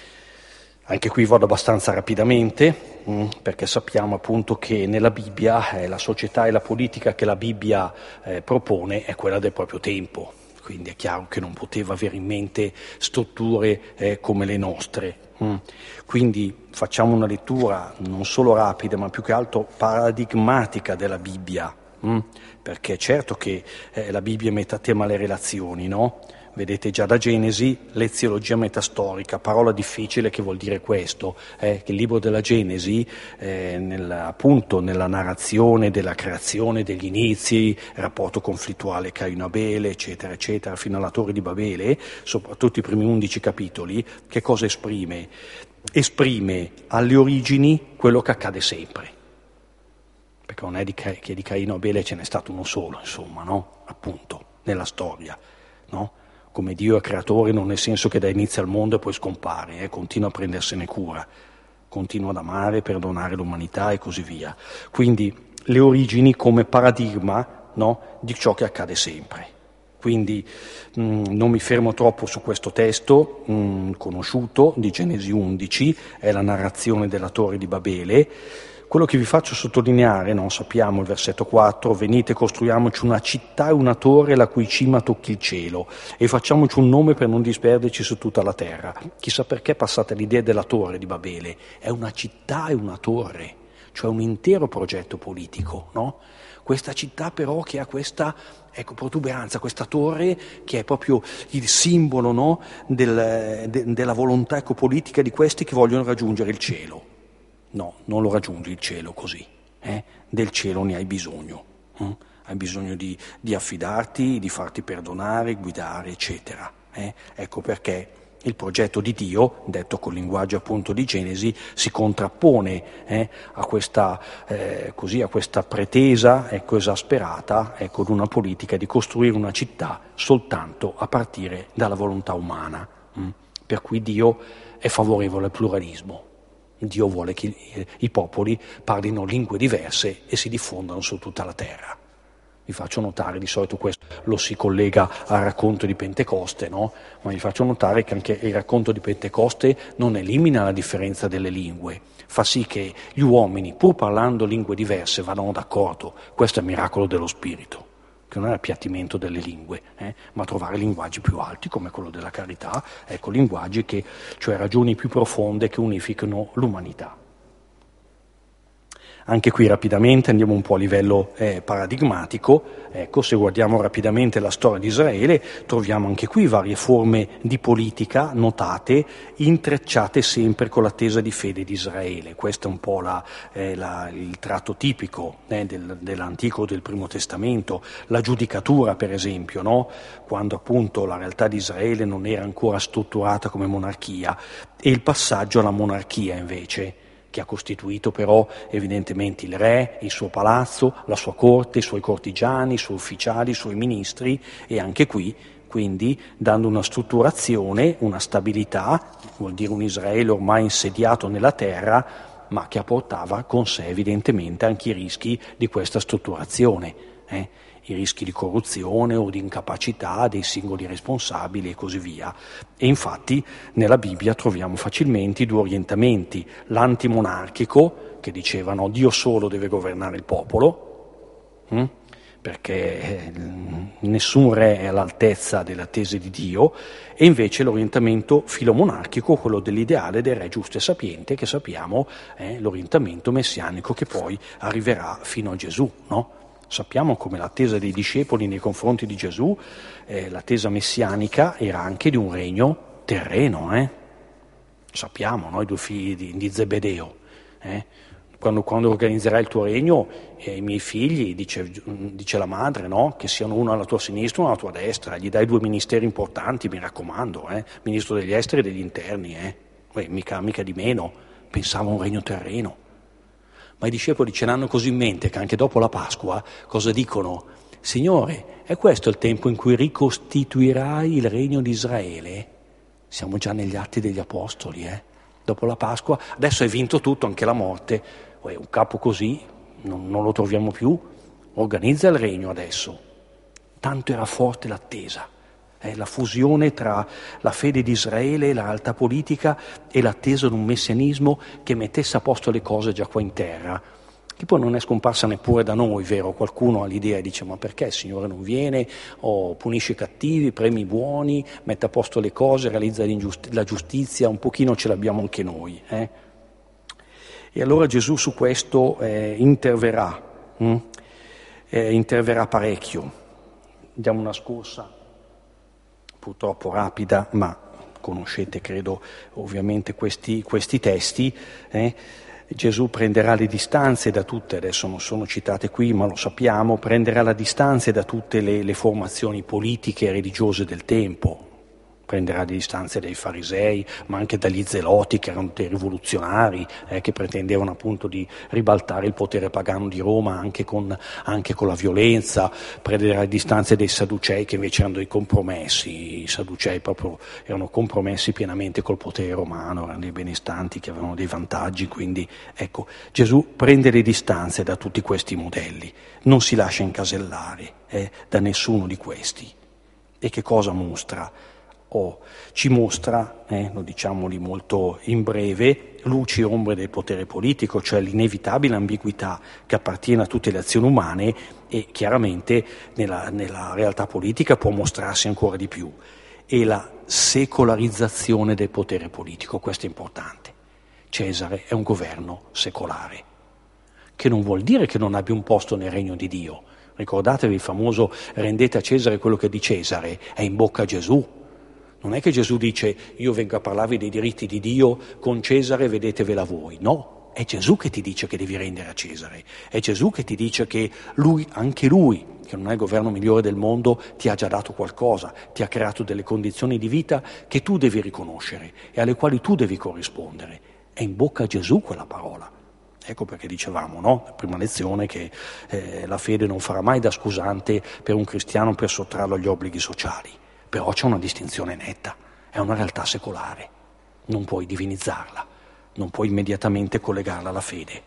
Anche qui vado abbastanza rapidamente, perché sappiamo appunto che nella Bibbia eh, la società e la politica che la Bibbia eh, propone è quella del proprio tempo, quindi è chiaro che non poteva avere in mente strutture eh, come le nostre. Mm. Quindi facciamo una lettura non solo rapida ma più che altro paradigmatica della Bibbia, mm. perché è certo che eh, la Bibbia mette a tema le relazioni, no? Vedete già da Genesi, l'eziologia metastorica, parola difficile che vuol dire questo, eh, che il libro della Genesi, eh, nel, appunto nella narrazione della creazione, degli inizi, il rapporto conflittuale Caino-Abele, eccetera, eccetera, fino alla Torre di Babele, soprattutto i primi undici capitoli, che cosa esprime? Esprime alle origini quello che accade sempre, perché non è di, che di Caino-Abele ce n'è stato uno solo, insomma, no? Appunto, nella storia, no? Come Dio è creatore, non nel senso che dà inizio al mondo e poi scompare, eh, continua a prendersene cura, continua ad amare, perdonare l'umanità e così via. Quindi le origini come paradigma, no, di ciò che accade sempre. Quindi mh, non mi fermo troppo su questo testo mh, conosciuto di Genesi undici, è la narrazione della Torre di Babele. Quello che vi faccio sottolineare, non sappiamo il versetto quattro, venite costruiamoci una città e una torre la cui cima tocchi il cielo e facciamoci un nome per non disperderci su tutta la terra. Chissà perché passate l'idea della Torre di Babele, è una città e una torre, cioè un intero progetto politico, no? Questa città però che ha questa, ecco, protuberanza, questa torre che è proprio il simbolo, no? Del, de, della volontà ecco, politica di questi che vogliono raggiungere il cielo. No, non lo raggiungi il cielo così, eh? Del cielo ne hai bisogno, eh? Hai bisogno di, di affidarti, di farti perdonare, guidare, eccetera. Eh? Ecco perché il progetto di Dio, detto col linguaggio appunto di Genesi, si contrappone eh, a questa eh, così a questa pretesa ecco, esasperata ecco, di una politica di costruire una città soltanto a partire dalla volontà umana. Hm? Per cui Dio è favorevole al pluralismo. Dio vuole che i popoli parlino lingue diverse e si diffondano su tutta la terra. Vi faccio notare, di solito questo lo si collega al racconto di Pentecoste, no? Ma vi faccio notare che anche il racconto di Pentecoste non elimina la differenza delle lingue, fa sì che gli uomini, pur parlando lingue diverse, vadano d'accordo. Questo è il miracolo dello spirito, che non è l'appiattimento delle lingue, eh, ma trovare linguaggi più alti come quello della carità, ecco, linguaggi che, cioè ragioni più profonde che unificano l'umanità. Anche qui rapidamente andiamo un po' a livello eh, paradigmatico, ecco, se guardiamo rapidamente la storia di Israele troviamo anche qui varie forme di politica notate, intrecciate sempre con l'attesa di fede di Israele. Questo è un po' la, eh, la, il tratto tipico eh, del, dell'Antico, del Primo Testamento, la giudicatura per esempio, no? Quando appunto la realtà di Israele non era ancora strutturata come monarchia, e il passaggio alla monarchia invece, che ha costituito però evidentemente il re, il suo palazzo, la sua corte, i suoi cortigiani, i suoi ufficiali, i suoi ministri, e anche qui, quindi, dando una strutturazione, una stabilità, vuol dire un Israele ormai insediato nella terra, ma che apportava con sé evidentemente anche i rischi di questa strutturazione, eh? i rischi di corruzione o di incapacità dei singoli responsabili e così via. E infatti nella Bibbia troviamo facilmente i due orientamenti, l'antimonarchico, che diceva no, Dio solo deve governare il popolo, hm? perché nessun re è all'altezza dell'attesa di Dio, e invece l'orientamento filomonarchico, quello dell'ideale del re giusto e sapiente, che sappiamo è l'orientamento messianico che poi arriverà fino a Gesù, no? Sappiamo come l'attesa dei discepoli nei confronti di Gesù, eh, l'attesa messianica, era anche di un regno terreno, eh? Sappiamo, no? I due figli di, di Zebedeo, eh? Quando, quando organizzerai il tuo regno, eh, i miei figli, dice, dice la madre, no? Che siano uno alla tua sinistra e uno alla tua destra, gli dai due ministeri importanti, mi raccomando, eh? Ministro degli esteri e degli interni, eh? Beh, mica, mica di meno, pensavo a un regno terreno. Ma i discepoli ce l'hanno così in mente che anche dopo la Pasqua cosa dicono? Signore, è questo il tempo in cui ricostituirai il regno di Israele? Siamo già negli Atti degli Apostoli, eh? Dopo la Pasqua, adesso hai vinto tutto, anche la morte. Uè, un capo così non, non lo troviamo più. Organizza il regno adesso. Tanto era forte l'attesa, eh, la fusione tra la fede di Israele, la realtà politica e l'attesa di un messianismo che mettesse a posto le cose già qua in terra, che poi non è scomparsa neppure da noi, vero? Qualcuno ha l'idea e dice: ma perché il Signore non viene, o punisce i cattivi, premi i buoni, mette a posto le cose, realizza la giustizia? Un pochino ce l'abbiamo anche noi, eh? E allora Gesù su questo eh, interverrà, hm? eh, interverrà parecchio. Diamo una scorsa purtroppo rapida, ma conoscete credo ovviamente questi, questi testi, eh? Gesù prenderà le distanze da tutte, adesso non sono citate qui ma lo sappiamo, prenderà le distanze da tutte le, le formazioni politiche e religiose del tempo, prenderà le distanze dai farisei, ma anche dagli zeloti, che erano dei rivoluzionari, eh, che pretendevano appunto di ribaltare il potere pagano di Roma anche con, anche con la violenza, prenderà le distanze dei sadducei, che invece erano dei compromessi. I sadducei proprio erano compromessi pienamente col potere romano, erano dei benestanti che avevano dei vantaggi, quindi ecco, Gesù prende le distanze da tutti questi modelli, non si lascia incasellare eh, da nessuno di questi. E che cosa mostra? Oh, ci mostra, eh, lo diciamoli molto in breve, luci e ombre del potere politico, cioè l'inevitabile ambiguità che appartiene a tutte le azioni umane e chiaramente nella, nella realtà politica può mostrarsi ancora di più, e la secolarizzazione del potere politico, questo è importante. Cesare è un governo secolare, che non vuol dire che non abbia un posto nel regno di Dio. Ricordatevi il famoso rendete a Cesare quello che è di Cesare, è in bocca a Gesù. Non è che Gesù dice io vengo a parlarvi dei diritti di Dio con Cesare, vedetevela voi. No, è Gesù che ti dice che devi rendere a Cesare. È Gesù che ti dice che lui, anche lui, che non è il governo migliore del mondo, ti ha già dato qualcosa, ti ha creato delle condizioni di vita che tu devi riconoscere e alle quali tu devi corrispondere. È in bocca a Gesù quella parola. Ecco perché dicevamo, no? La prima lezione, che eh, la fede non farà mai da scusante per un cristiano per sottrarlo agli obblighi sociali. Però c'è una distinzione netta, è una realtà secolare, non puoi divinizzarla, non puoi immediatamente collegarla alla fede.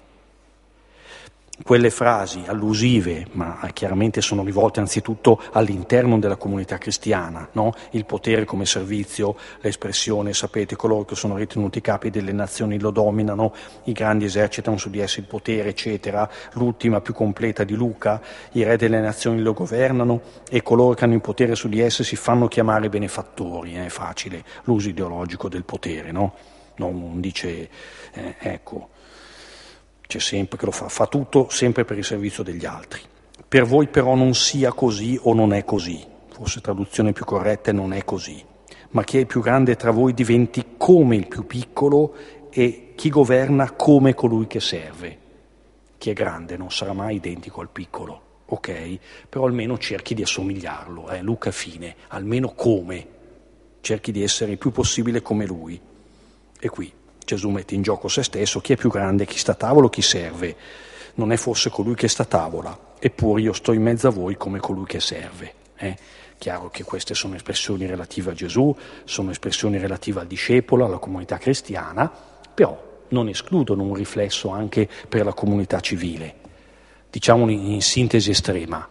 Quelle frasi allusive, ma chiaramente sono rivolte anzitutto all'interno della comunità cristiana, no? Il potere come servizio, l'espressione, sapete, coloro che sono ritenuti capi delle nazioni lo dominano, i grandi esercitano su di essi il potere, eccetera. L'ultima più completa di Luca, i re delle nazioni lo governano e coloro che hanno il potere su di essi si fanno chiamare benefattori. È facile l'uso ideologico del potere, no? Non dice, eh, ecco... C'è sempre che lo fa, fa tutto sempre per il servizio degli altri. Per voi però non sia così o non è così, forse traduzione più corretta è non è così, ma chi è il più grande tra voi diventi come il più piccolo e chi governa come colui che serve. Chi è grande non sarà mai identico al piccolo, ok? Però almeno cerchi di assomigliarlo, eh? Luca fine, almeno come, cerchi di essere il più possibile come lui. E qui Gesù mette in gioco se stesso, chi è più grande, chi sta a tavola o chi serve. Non è forse colui che sta a tavola, eppure io sto in mezzo a voi come colui che serve. Eh? Chiaro che queste sono espressioni relative a Gesù, sono espressioni relative al discepolo, alla comunità cristiana, però non escludono un riflesso anche per la comunità civile. Diciamolo in sintesi estrema,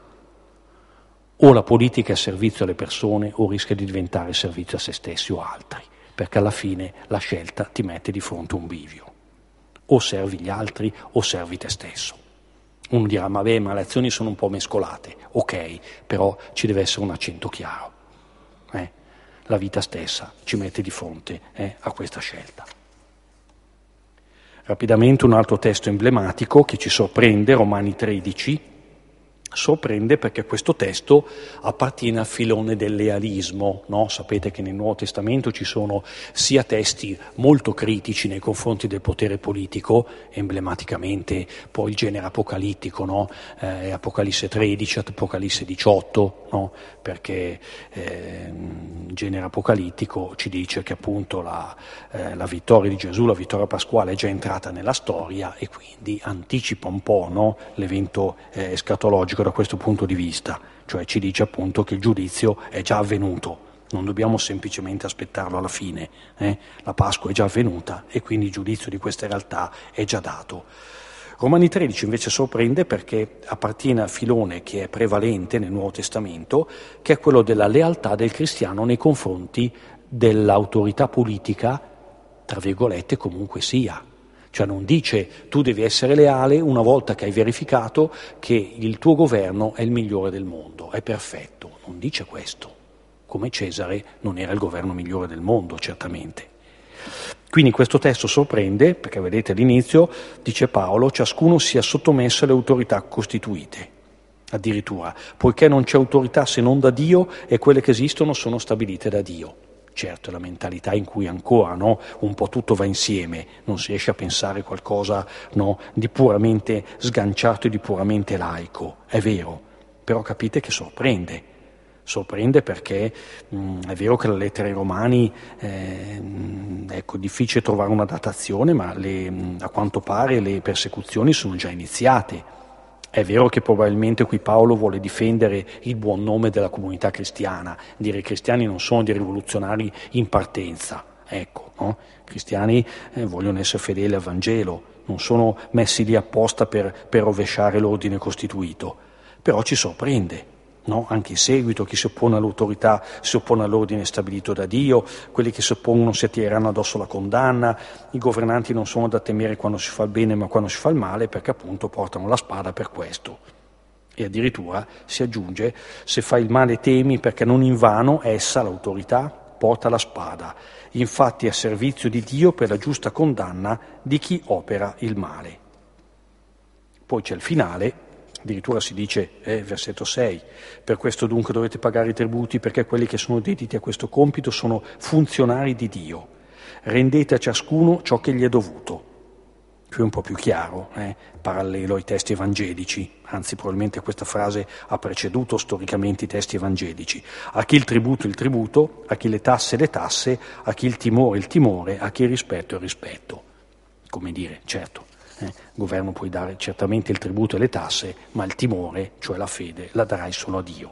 o la politica è servizio alle persone o rischia di diventare servizio a se stessi o altri. Perché alla fine la scelta ti mette di fronte a un bivio. O servi gli altri o servi te stesso. Uno dirà, ma beh, ma le azioni sono un po' mescolate. Ok, però ci deve essere un accento chiaro. Eh? La vita stessa ci mette di fronte eh, a questa scelta. Rapidamente un altro testo emblematico che ci sorprende, Romani tredici, sorprende perché questo testo appartiene al filone del lealismo, no? Sapete che nel Nuovo Testamento ci sono sia testi molto critici nei confronti del potere politico, emblematicamente poi il genere apocalittico, no? eh, Apocalisse tredici, Apocalisse diciotto, no? Perché eh, il genere apocalittico ci dice che appunto la, eh, la vittoria di Gesù, la vittoria pasquale è già entrata nella storia e quindi anticipa un po', no? L'evento eh, escatologico da questo punto di vista, cioè ci dice appunto che il giudizio è già avvenuto, non dobbiamo semplicemente aspettarlo alla fine, eh? La Pasqua è già avvenuta e quindi il giudizio di queste realtà è già dato. Romani tredici invece sorprende perché appartiene al filone che è prevalente nel Nuovo Testamento, che è quello della lealtà del cristiano nei confronti dell'autorità politica, tra virgolette, comunque sia. Cioè non dice tu devi essere leale una volta che hai verificato che il tuo governo è il migliore del mondo, è perfetto, non dice questo. Come Cesare non era il governo migliore del mondo, certamente. Quindi questo testo sorprende, perché vedete all'inizio, dice Paolo, ciascuno sia sottomesso alle autorità costituite. Addirittura, poiché non c'è autorità se non da Dio e quelle che esistono sono stabilite da Dio. Certo, è la mentalità in cui ancora no, un po' tutto va insieme, non si riesce a pensare qualcosa no, di puramente sganciato e di puramente laico, è vero, però capite che sorprende, sorprende perché mh, è vero che la lettera ai Romani, eh, ecco, difficile trovare una datazione, ma le, mh, a quanto pare le persecuzioni sono già iniziate. È vero che probabilmente qui Paolo vuole difendere il buon nome della comunità cristiana, dire che i cristiani non sono dei rivoluzionari in partenza, ecco, no? I cristiani eh, vogliono essere fedeli al Vangelo, non sono messi lì apposta per, per rovesciare l'ordine costituito, però ci sorprende. No? Anche in seguito chi si oppone all'autorità si oppone all'ordine stabilito da Dio, quelli che si oppongono si attireranno addosso la condanna, i governanti non sono da temere quando si fa il bene ma quando si fa il male perché appunto portano la spada per questo. E addirittura si aggiunge, se fai il male temi perché non invano essa, l'autorità, porta la spada, infatti è a servizio di Dio per la giusta condanna di chi opera il male. Poi c'è il finale. Addirittura si dice, eh, versetto sei, per questo dunque dovete pagare i tributi perché quelli che sono dediti a questo compito sono funzionari di Dio. Rendete a ciascuno ciò che gli è dovuto. Qui è un po' più chiaro, eh, parallelo ai testi evangelici, anzi probabilmente questa frase ha preceduto storicamente i testi evangelici. A chi il tributo il tributo, a chi le tasse le tasse, a chi il timore il timore, a chi il rispetto il rispetto. Come dire, certo. Eh, il governo puoi dare certamente il tributo e le tasse, ma il timore, cioè la fede, la darai solo a Dio.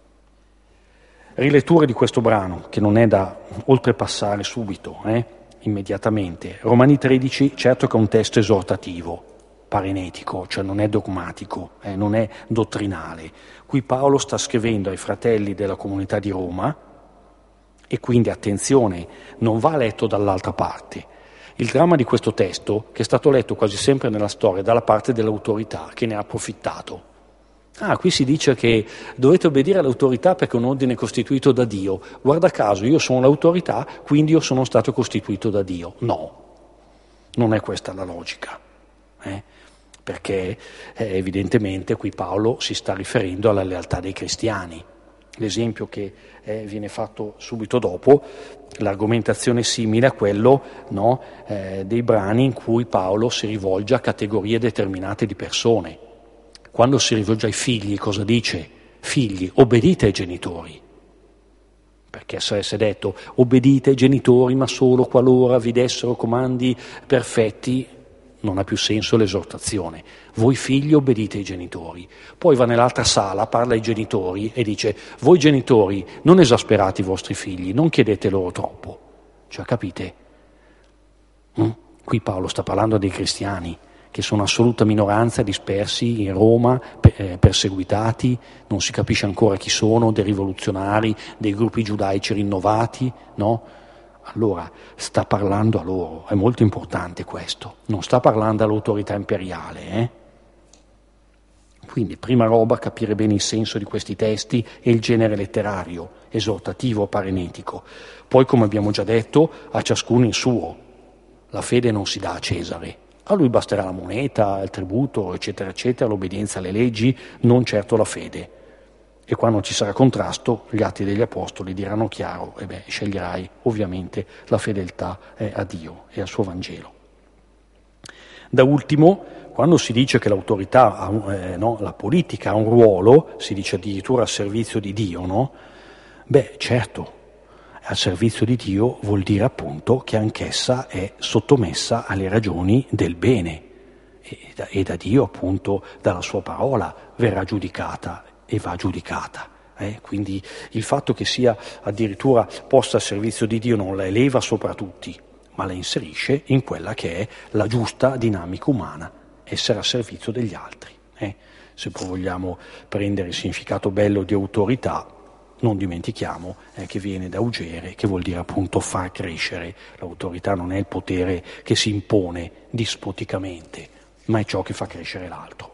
Rilettura di questo brano, che non è da oltrepassare subito, eh, immediatamente. Romani tredici, certo che è un testo esortativo, parenetico, cioè non è dogmatico, eh, non è dottrinale. Qui Paolo sta scrivendo ai fratelli della comunità di Roma e quindi, attenzione, non va letto dall'altra parte. Il dramma di questo testo, che è stato letto quasi sempre nella storia dalla parte dell'autorità, che ne ha approfittato. Ah, qui si dice che dovete obbedire all'autorità perché è un ordine costituito da Dio. Guarda caso, io sono l'autorità, quindi io sono stato costituito da Dio. No, non è questa la logica, eh? Perché eh, evidentemente qui Paolo si sta riferendo alla lealtà dei cristiani. L'esempio che eh, viene fatto subito dopo, l'argomentazione è simile a quello no, eh, dei brani in cui Paolo si rivolge a categorie determinate di persone. Quando si rivolge ai figli, cosa dice? Figli, obbedite ai genitori. Perché sarebbe detto, obbedite ai genitori, ma solo qualora vi dessero comandi perfetti, non ha più senso l'esortazione. Voi figli obbedite ai genitori. Poi va nell'altra sala, parla ai genitori e dice, voi genitori non esasperate i vostri figli, non chiedete loro troppo. Cioè, capite? Mm? Qui Paolo sta parlando dei cristiani, che sono assoluta minoranza, dispersi in Roma, eh, perseguitati, non si capisce ancora chi sono, dei rivoluzionari, dei gruppi giudaici rinnovati, no? Allora sta parlando a loro, è molto importante questo, non sta parlando all'autorità imperiale, eh? Quindi, prima roba, capire bene il senso di questi testi e il genere letterario, esortativo o parenetico. Poi, come abbiamo già detto, a ciascuno il suo. La fede non si dà a Cesare. A lui basterà la moneta, il tributo, eccetera, eccetera, l'obbedienza alle leggi, non certo la fede. E quando ci sarà contrasto, gli Atti degli Apostoli diranno chiaro, e beh, sceglierai ovviamente la fedeltà eh, a Dio e al suo Vangelo. Da ultimo, quando si dice che l'autorità, ha un, eh, no, la politica ha un ruolo, si dice addirittura al servizio di Dio, no? Beh, certo, al servizio di Dio vuol dire appunto che anch'essa è sottomessa alle ragioni del bene e da, e da Dio appunto dalla sua parola verrà giudicata e va giudicata. Eh? Quindi il fatto che sia addirittura posta al servizio di Dio non la eleva sopra tutti, ma la inserisce in quella che è la giusta dinamica umana, essere a servizio degli altri. Eh? Se poi vogliamo prendere il significato bello di autorità, non dimentichiamo eh, che viene da augere, che vuol dire appunto far crescere. L'autorità non è il potere che si impone dispoticamente, ma è ciò che fa crescere l'altro.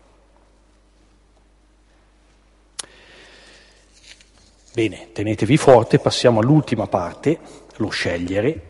Bene, tenetevi forte, passiamo all'ultima parte, lo scegliere,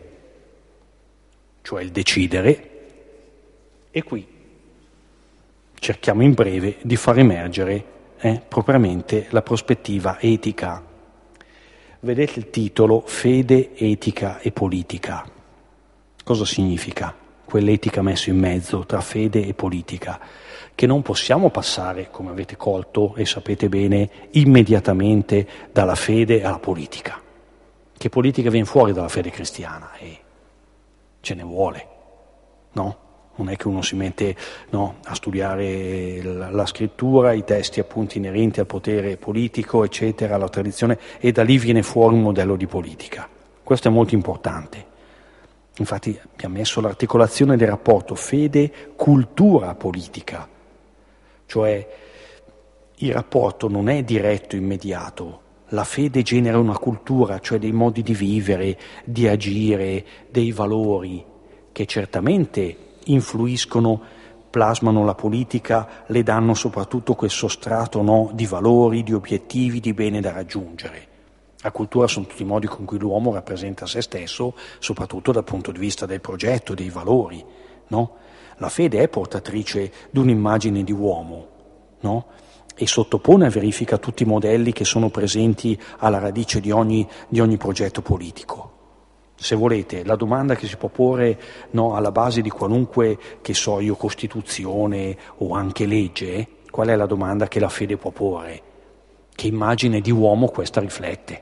cioè il decidere, e qui cerchiamo in breve di far emergere eh, propriamente la prospettiva etica. Vedete il titolo Fede, etica e politica. Cosa significa quell'etica messo in mezzo tra fede e politica? Che non possiamo passare, come avete colto e sapete bene, immediatamente dalla fede alla politica. Che politica viene fuori dalla fede cristiana? E ce ne vuole, no? Non è che uno si mette no, a studiare la, la scrittura, i testi appunto inerenti al potere politico, eccetera, la tradizione, e da lì viene fuori un modello di politica. Questo è molto importante. Infatti abbiamo messo l'articolazione del rapporto fede-cultura politica, cioè il rapporto non è diretto, immediato. La fede genera una cultura, cioè dei modi di vivere, di agire, dei valori che certamente influiscono, plasmano la politica, le danno soprattutto quel sostrato no, di valori, di obiettivi, di bene da raggiungere. La cultura sono tutti i modi con cui l'uomo rappresenta se stesso, soprattutto dal punto di vista del progetto, dei valori. No? La fede è portatrice di un'immagine di uomo, no? E sottopone a verifica tutti i modelli che sono presenti alla radice di ogni, di ogni progetto politico. Se volete, la domanda che si può porre no, alla base di qualunque, che so io, Costituzione o anche legge, qual è la domanda che la fede può porre? Che immagine di uomo questa riflette?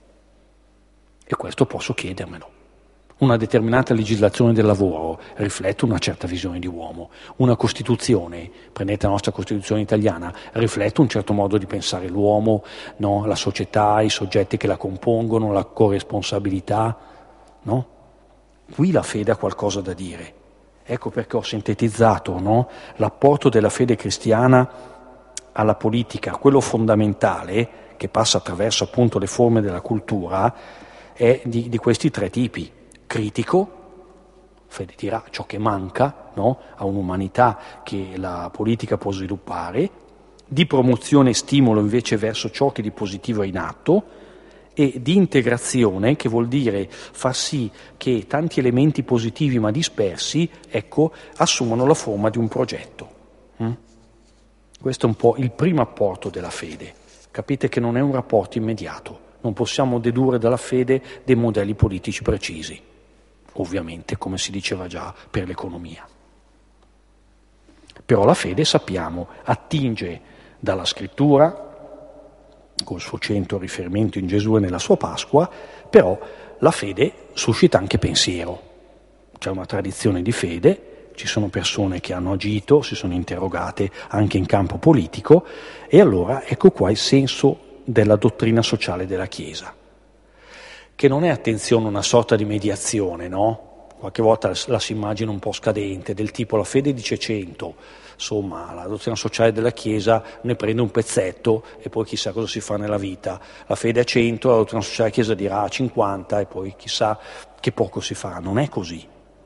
E questo posso chiedermelo. Una determinata legislazione del lavoro riflette una certa visione di uomo. Una Costituzione, prendete la nostra Costituzione italiana, riflette un certo modo di pensare l'uomo, no? La società, i soggetti che la compongono, la corresponsabilità. No? Qui la fede ha qualcosa da dire. Ecco perché ho sintetizzato no? l'apporto della fede cristiana alla politica, quello fondamentale, che passa attraverso appunto le forme della cultura, è di, di questi tre tipi. Critico, fede dirà ciò che manca no? a un'umanità che la politica può sviluppare, di promozione e stimolo invece verso ciò che di positivo è in atto, e di integrazione, che vuol dire far sì che tanti elementi positivi ma dispersi, ecco, assumano la forma di un progetto. Mm? Questo è un po' il primo apporto della fede. Capite che non è un rapporto immediato, non possiamo dedurre dalla fede dei modelli politici precisi, ovviamente, come si diceva già, per l'economia. Però la fede, sappiamo, attinge dalla scrittura, col suo centro riferimento in Gesù e nella sua Pasqua, però la fede suscita anche pensiero. C'è una tradizione di fede, ci sono persone che hanno agito, si sono interrogate anche in campo politico, e allora ecco qua il senso della dottrina sociale della Chiesa, che non è, attenzione, una sorta di mediazione, no? Qualche volta la si immagina un po' scadente, del tipo la fede dice cento, insomma la dottrina sociale della Chiesa ne prende un pezzetto e poi chissà cosa si fa nella vita. La fede a cento, la dottrina sociale della Chiesa dirà cinquanta e poi chissà che poco si fa. Non è così.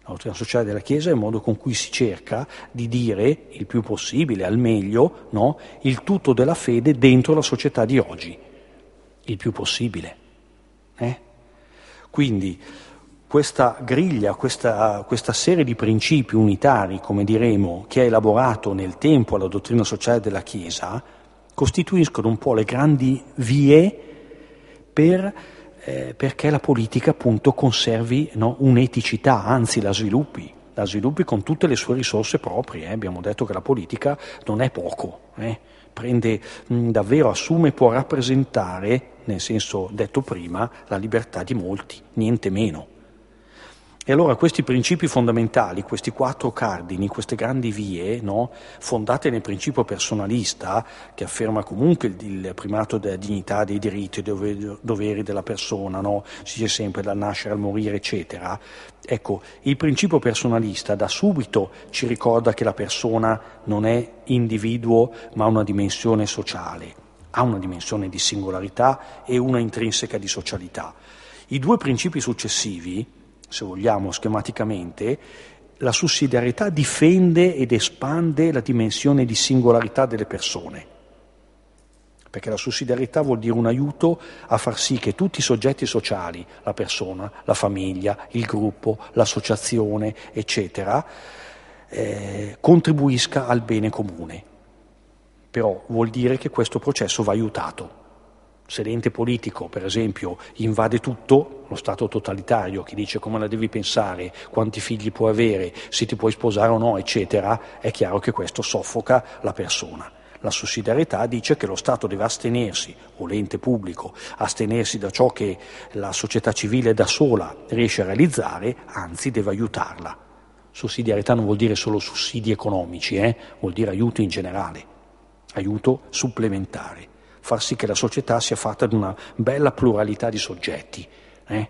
La dottrina sociale della Chiesa è il modo con cui si cerca di dire il più possibile, al meglio, no, il tutto della fede dentro la società di oggi, il più possibile. Eh? Quindi questa griglia, questa, questa serie di principi unitari, come diremo, che ha elaborato nel tempo la dottrina sociale della Chiesa, costituiscono un po' le grandi vie per, eh, perché la politica appunto conservi, no, un'eticità, anzi la sviluppi, la sviluppi con tutte le sue risorse proprie. Eh. Abbiamo detto che la politica non è poco, eh. prende mh, davvero, assume, può rappresentare, nel senso detto prima, la libertà di molti, niente meno. E allora questi principi fondamentali, questi quattro cardini, queste grandi vie, no, fondate nel principio personalista, che afferma comunque il, il primato della dignità, dei diritti e dei doveri della persona, no, si dice sempre dal nascere al morire, eccetera. Ecco, il principio personalista da subito ci ricorda che la persona non è individuo, ma una dimensione sociale, ha una dimensione di singolarità e una intrinseca di socialità. I due principi successivi, se vogliamo schematicamente, la sussidiarietà difende ed espande la dimensione di singolarità delle persone, perché la sussidiarietà vuol dire un aiuto a far sì che tutti i soggetti sociali, la persona, la famiglia, il gruppo, l'associazione, eccetera, eh, contribuisca al bene comune. Però vuol dire che questo processo va aiutato. Se l'ente politico, per esempio, invade tutto, lo Stato totalitario che dice come la devi pensare, quanti figli puoi avere, se ti puoi sposare o no, eccetera, è chiaro che questo soffoca la persona. La sussidiarietà dice che lo Stato deve astenersi, o l'ente pubblico, astenersi da ciò che la società civile da sola riesce a realizzare, anzi deve aiutarla. Sussidiarietà non vuol dire solo sussidi economici, eh? vuol dire aiuto in generale, aiuto supplementare. Far sì che la società sia fatta di una bella pluralità di soggetti, eh,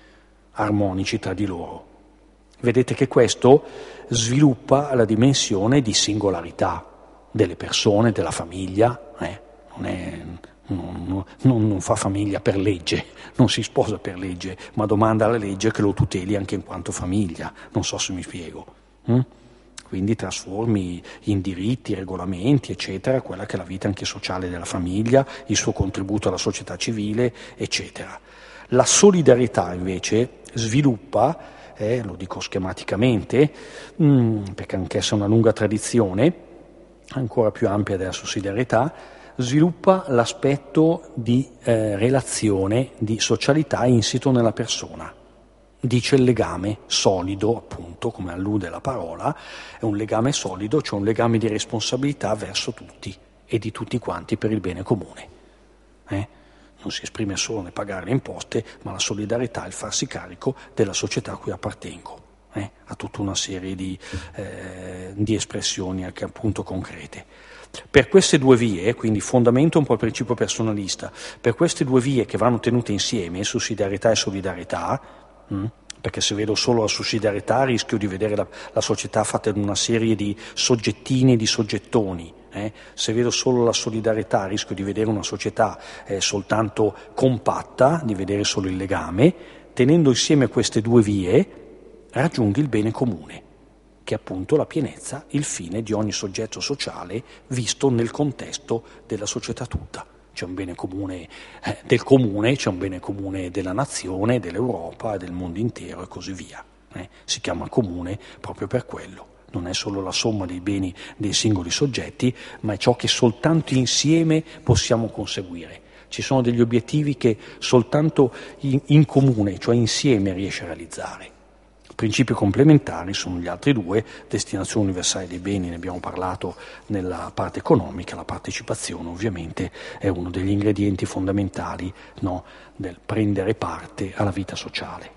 armonici tra di loro. Vedete che questo sviluppa la dimensione di singolarità delle persone, della famiglia, eh, non, è, non, non, non fa famiglia per legge, non si sposa per legge, ma domanda alla legge che lo tuteli anche in quanto famiglia, non so se mi spiego. Hm? Quindi trasformi in diritti, regolamenti, eccetera, quella che è la vita anche sociale della famiglia, il suo contributo alla società civile, eccetera. La solidarietà invece sviluppa, eh, lo dico schematicamente, mh, perché anch'essa è una lunga tradizione, ancora più ampia della sussidiarietà, sviluppa l'aspetto di eh, relazione, di socialità insito nella persona. Dice il legame solido, appunto, come allude la parola, è un legame solido, cioè un legame di responsabilità verso tutti e di tutti quanti per il bene comune. Eh? Non si esprime solo nel pagare le imposte, ma la solidarietà è il farsi carico della società a cui appartengo, eh? a tutta una serie di, eh, di espressioni anche appunto concrete. Per queste due vie, quindi fondamento un po' il principio personalista, per queste due vie che vanno tenute insieme, sussidiarietà e solidarietà, Mm? perché se vedo solo la sussidiarietà rischio di vedere la, la società fatta di una serie di soggettini e di soggettoni, eh? se vedo solo la solidarietà rischio di vedere una società eh, soltanto compatta, di vedere solo il legame. Tenendo insieme queste due vie raggiungi il bene comune, che è appunto la pienezza, il fine di ogni soggetto sociale visto nel contesto della società tutta. C'è un bene comune eh, del comune, c'è un bene comune della nazione, dell'Europa, del mondo intero e così via. Eh. Si chiama comune proprio per quello. Non è solo la somma dei beni dei singoli soggetti, ma è ciò che soltanto insieme possiamo conseguire. Ci sono degli obiettivi che soltanto in, in comune, cioè insieme, riesce a realizzare. Principi complementari sono gli altri due, destinazione universale dei beni, ne abbiamo parlato nella parte economica, la partecipazione ovviamente è uno degli ingredienti fondamentali, no, del prendere parte alla vita sociale,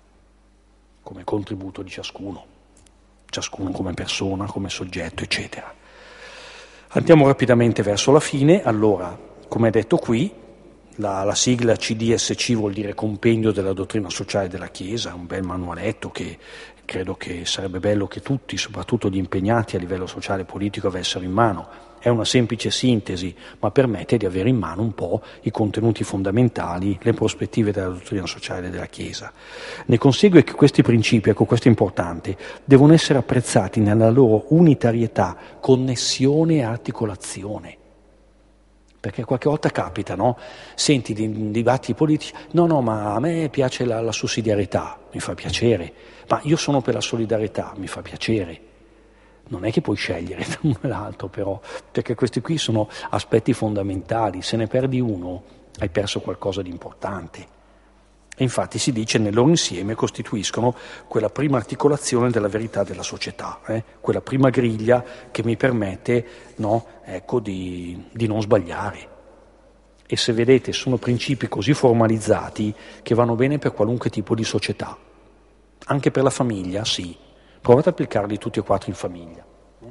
come contributo di ciascuno, ciascuno come persona, come soggetto, eccetera. Andiamo rapidamente verso la fine. Allora, come detto qui, La, la sigla C D S C vuol dire Compendio della Dottrina Sociale della Chiesa, un bel manualetto che credo che sarebbe bello che tutti, soprattutto gli impegnati a livello sociale e politico, avessero in mano. è una semplice sintesi, ma permette di avere in mano un po' i contenuti fondamentali, le prospettive della dottrina sociale della Chiesa. Ne consegue che questi principi, ecco questo è importante, devono essere apprezzati nella loro unitarietà, connessione e articolazione. Perché qualche volta capita, no? Senti di dibattiti politici, no, no, ma a me piace la, la sussidiarietà, mi fa piacere, ma io sono per la solidarietà, mi fa piacere. Non è che puoi scegliere tra uno e l'altro però, perché questi qui sono aspetti fondamentali, se ne perdi uno hai perso qualcosa di importante. E infatti si dice nel loro insieme costituiscono quella prima articolazione della verità della società, eh? quella prima griglia che mi permette, no, ecco, di, di non sbagliare. E se vedete sono principi così formalizzati che vanno bene per qualunque tipo di società, anche per la famiglia, sì. Provate ad applicarli tutti e quattro in famiglia.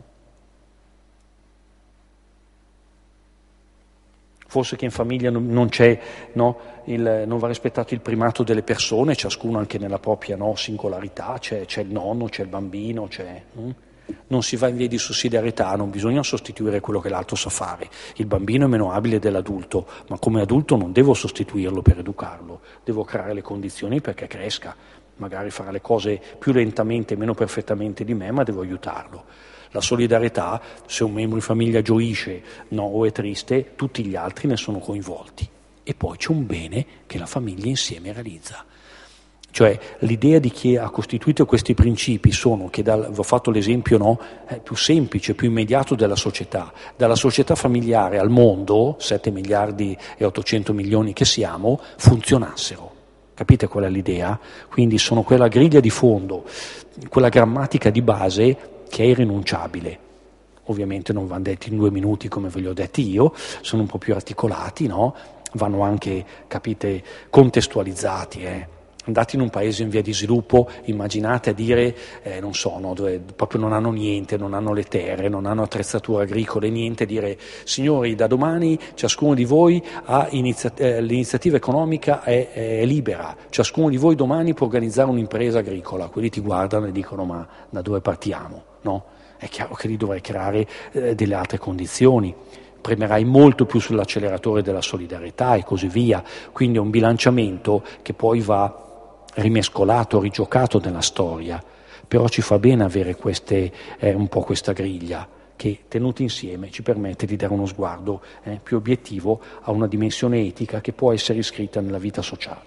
Forse che in famiglia non c'è, no, il, non va rispettato il primato delle persone, ciascuno anche nella propria, no, singolarità, c'è, c'è il nonno, c'è il bambino, c'è, hm? non si va in via di sussidiarietà, non bisogna sostituire quello che l'altro sa fare. Il bambino è meno abile dell'adulto, ma come adulto non devo sostituirlo per educarlo, devo creare le condizioni perché cresca, magari farà le cose più lentamente, meno perfettamente di me, ma devo aiutarlo. La solidarietà, se un membro di famiglia gioisce, no, o è triste, tutti gli altri ne sono coinvolti. E poi c'è un bene che la famiglia insieme realizza. Cioè l'idea di chi ha costituito questi principi sono che, dal, vi ho fatto l'esempio, no, eh, più semplice, più immediato della società, dalla società familiare al mondo, sette miliardi e ottocento milioni che siamo, funzionassero. Capite qual è l'idea? Quindi sono quella griglia di fondo, quella grammatica di base che è irrinunciabile. Ovviamente non vanno detti in due minuti come ve li ho detti io, sono un po' più articolati, no? Vanno anche, capite, contestualizzati. Eh? Andate in un paese in via di sviluppo, immaginate a dire, eh, non so, no, dove proprio non hanno niente, non hanno le terre, non hanno attrezzature agricole, niente, dire, signori, da domani ciascuno di voi ha inizia- eh, l'iniziativa economica è, è libera, ciascuno di voi domani può organizzare un'impresa agricola. Quelli ti guardano e dicono, ma da dove partiamo? No? È chiaro che lì dovrai creare eh, delle altre condizioni, premerai molto più sull'acceleratore della solidarietà e così via, quindi è un bilanciamento che poi va rimescolato, rigiocato nella storia, però ci fa bene avere queste, eh, un po' questa griglia che tenuti insieme ci permette di dare uno sguardo eh, più obiettivo a una dimensione etica che può essere iscritta nella vita sociale.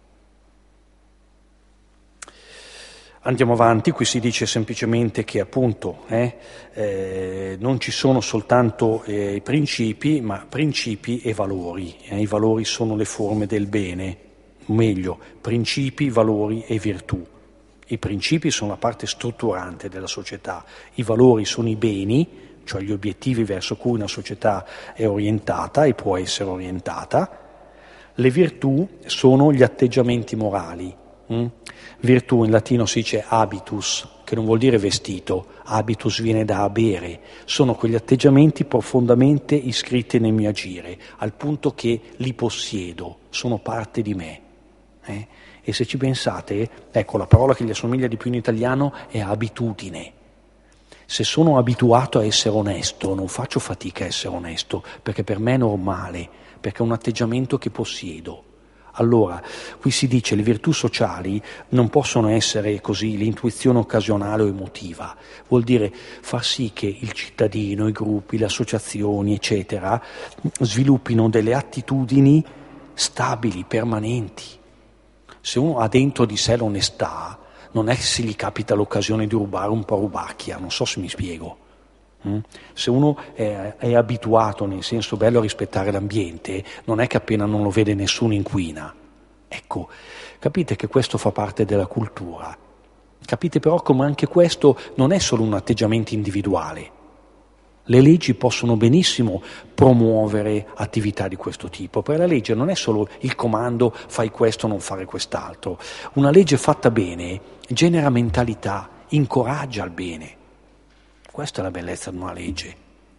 Andiamo avanti, qui si dice semplicemente che appunto eh, eh, non ci sono soltanto eh, i principi, ma principi e valori. Eh, I valori sono le forme del bene, o meglio, principi, valori e virtù. I principi sono la parte strutturante della società, i valori sono i beni, cioè gli obiettivi verso cui una società è orientata e può essere orientata. Le virtù sono gli atteggiamenti morali. Mm? Virtù in latino si dice habitus, che non vuol dire vestito, habitus viene da habere, sono quegli atteggiamenti profondamente iscritti nel mio agire, al punto che li possiedo, sono parte di me. Eh? E se ci pensate, ecco, la parola che gli assomiglia di più in italiano è abitudine. Se sono abituato a essere onesto, non faccio fatica a essere onesto, perché per me è normale, perché è un atteggiamento che possiedo. Allora, qui si dice le virtù sociali non possono essere così l'intuizione occasionale o emotiva, vuol dire far sì che il cittadino, i gruppi, le associazioni, eccetera, sviluppino delle attitudini stabili, permanenti. Se uno ha dentro di sé l'onestà, non è che se gli capita l'occasione di rubare un po' rubacchia, non so se mi spiego. Se uno è, è abituato nel senso bello a rispettare l'ambiente, non è che appena non lo vede nessuno inquina. Ecco, capite che questo fa parte della cultura. Capite però come anche questo non è solo un atteggiamento individuale. Le leggi possono benissimo promuovere attività di questo tipo, perché la legge non è solo il comando fai questo, non fare quest'altro. Una legge fatta bene genera mentalità, incoraggia al bene. Questa è la bellezza di una legge.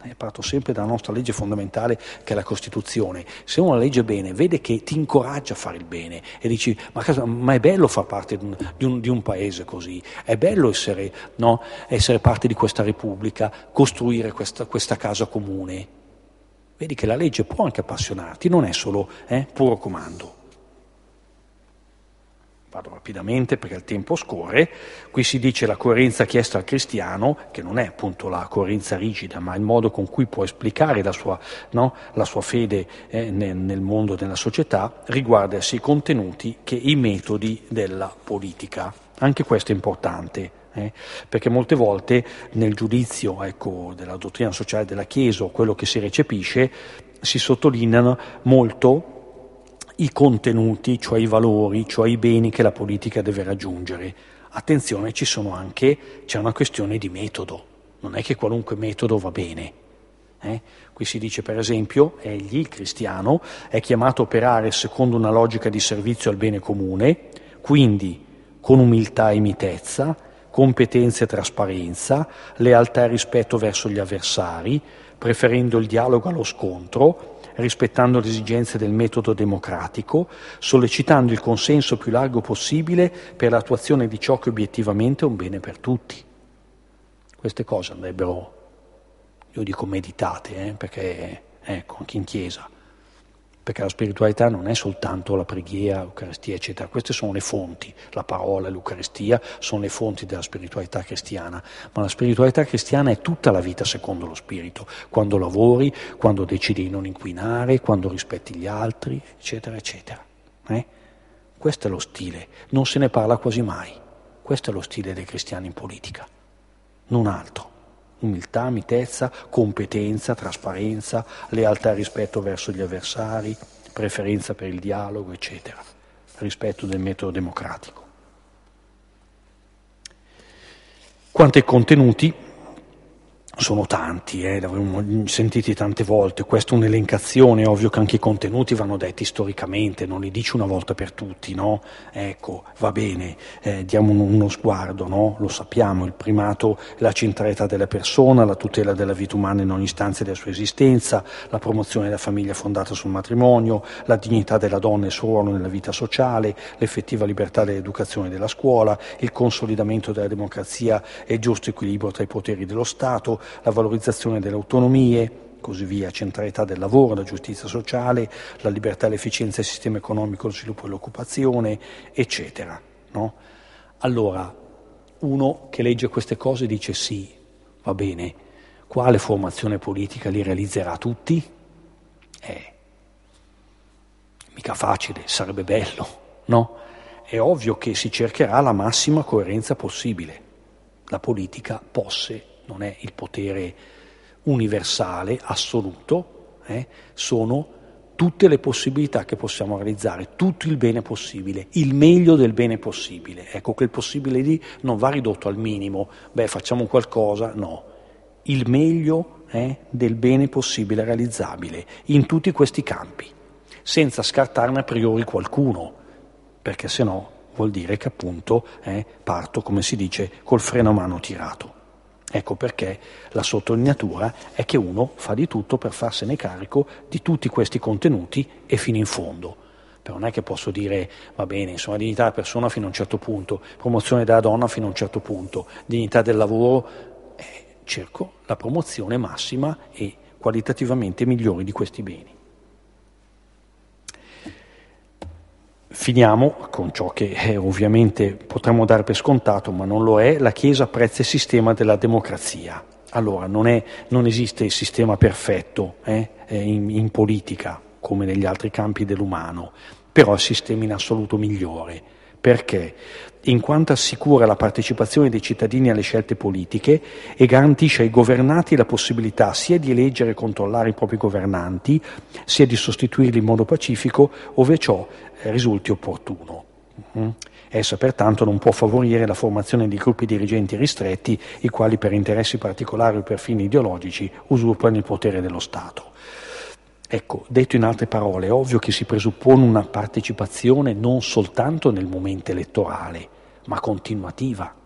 Eh, parto sempre dalla nostra legge fondamentale, che è la Costituzione. Se uno la legge bene, vede che ti incoraggia a fare il bene e dici ma, casa, ma è bello far parte di un, di, un, di un paese così, è bello essere, no, essere parte di questa Repubblica, costruire questa, questa casa comune. Vedi che la legge può anche appassionarti, non è solo eh, puro comando. Vado rapidamente perché il tempo scorre. Qui si dice la coerenza chiesta al cristiano, che non è appunto la coerenza rigida, ma il modo con cui può esplicare la sua, no, la sua fede eh, nel, nel mondo, nella società, riguarda sia i contenuti che i metodi della politica. Anche questo è importante, eh, perché molte volte nel giudizio ecco, della dottrina sociale della Chiesa o quello che si recepisce, si sottolineano molto i contenuti, cioè i valori, cioè i beni che la politica deve raggiungere. Attenzione, ci sono anche, c'è una questione di metodo, non è che qualunque metodo va bene. Eh? Qui si dice per esempio, egli, il cristiano, è chiamato a operare secondo una logica di servizio al bene comune, quindi con umiltà e mitezza, competenza e trasparenza, lealtà e rispetto verso gli avversari, preferendo il dialogo allo scontro, rispettando le esigenze del metodo democratico, sollecitando il consenso più largo possibile per l'attuazione di ciò che obiettivamente è un bene per tutti. Queste cose andrebbero, io dico meditate, eh, perché ecco, anche in chiesa, perché la spiritualità non è soltanto la preghiera, l'Eucaristia, eccetera. Queste sono le fonti, la parola, l'Eucaristia sono le fonti della spiritualità cristiana, ma la spiritualità cristiana è tutta la vita secondo lo Spirito, quando lavori, quando decidi di non inquinare, quando rispetti gli altri, eccetera, eccetera. Eh? Questo è lo stile, non se ne parla quasi mai, questo è lo stile dei cristiani in politica, non altro. Umiltà, mitezza, competenza, trasparenza, lealtà e rispetto verso gli avversari, preferenza per il dialogo, eccetera. Rispetto del metodo democratico. Quanto ai contenuti, sono tanti, eh, l'avremmo sentiti tante volte, questa è un'elencazione, è ovvio che anche i contenuti vanno detti storicamente, non li dici una volta per tutti, no? Ecco, va bene, eh, diamo uno sguardo, no? Lo sappiamo, il primato è la centralità della persona, la tutela della vita umana in ogni istanza della sua esistenza, la promozione della famiglia fondata sul matrimonio, la dignità della donna e il suo ruolo nella vita sociale, l'effettiva libertà dell'educazione e della scuola, il consolidamento della democrazia e il giusto equilibrio tra i poteri dello Stato, la valorizzazione delle autonomie, così via, centralità del lavoro, la giustizia sociale, la libertà, l'efficienza del sistema economico, lo sviluppo e l'occupazione, eccetera. No? Allora, uno che legge queste cose dice sì, va bene, quale formazione politica li realizzerà tutti? Eh, mica facile, sarebbe bello, no? È ovvio che si cercherà la massima coerenza possibile. La politica posse non è il potere universale, assoluto, eh, sono tutte le possibilità che possiamo realizzare, tutto il bene possibile, il meglio del bene possibile. Ecco, quel possibile lì non va ridotto al minimo, beh facciamo qualcosa, no. Il meglio eh, del bene possibile realizzabile in tutti questi campi, senza scartarne a priori qualcuno, perché sennò vuol dire che appunto eh, parto, come si dice, col freno a mano tirato. Ecco perché la sottolineatura è che uno fa di tutto per farsene carico di tutti questi contenuti e fino in fondo. Però non è che posso dire, va bene, insomma, dignità della persona fino a un certo punto, promozione della donna fino a un certo punto, dignità del lavoro, eh, cerco la promozione massima e qualitativamente migliore di questi beni. Finiamo con ciò che eh, ovviamente potremmo dare per scontato, ma non lo è. La Chiesa apprezza il sistema della democrazia. Allora, non, è, non esiste il sistema perfetto eh, in, in politica, come negli altri campi dell'umano, però è il sistema in assoluto migliore. Perché? In quanto assicura la partecipazione dei cittadini alle scelte politiche e garantisce ai governati la possibilità sia di eleggere e controllare i propri governanti, sia di sostituirli in modo pacifico ove ciò risulti opportuno. Essa pertanto non può favorire la formazione di gruppi dirigenti ristretti, i quali per interessi particolari o per fini ideologici usurpano il potere dello Stato. Ecco, detto in altre parole, è ovvio che si presuppone una partecipazione non soltanto nel momento elettorale, ma continuativa.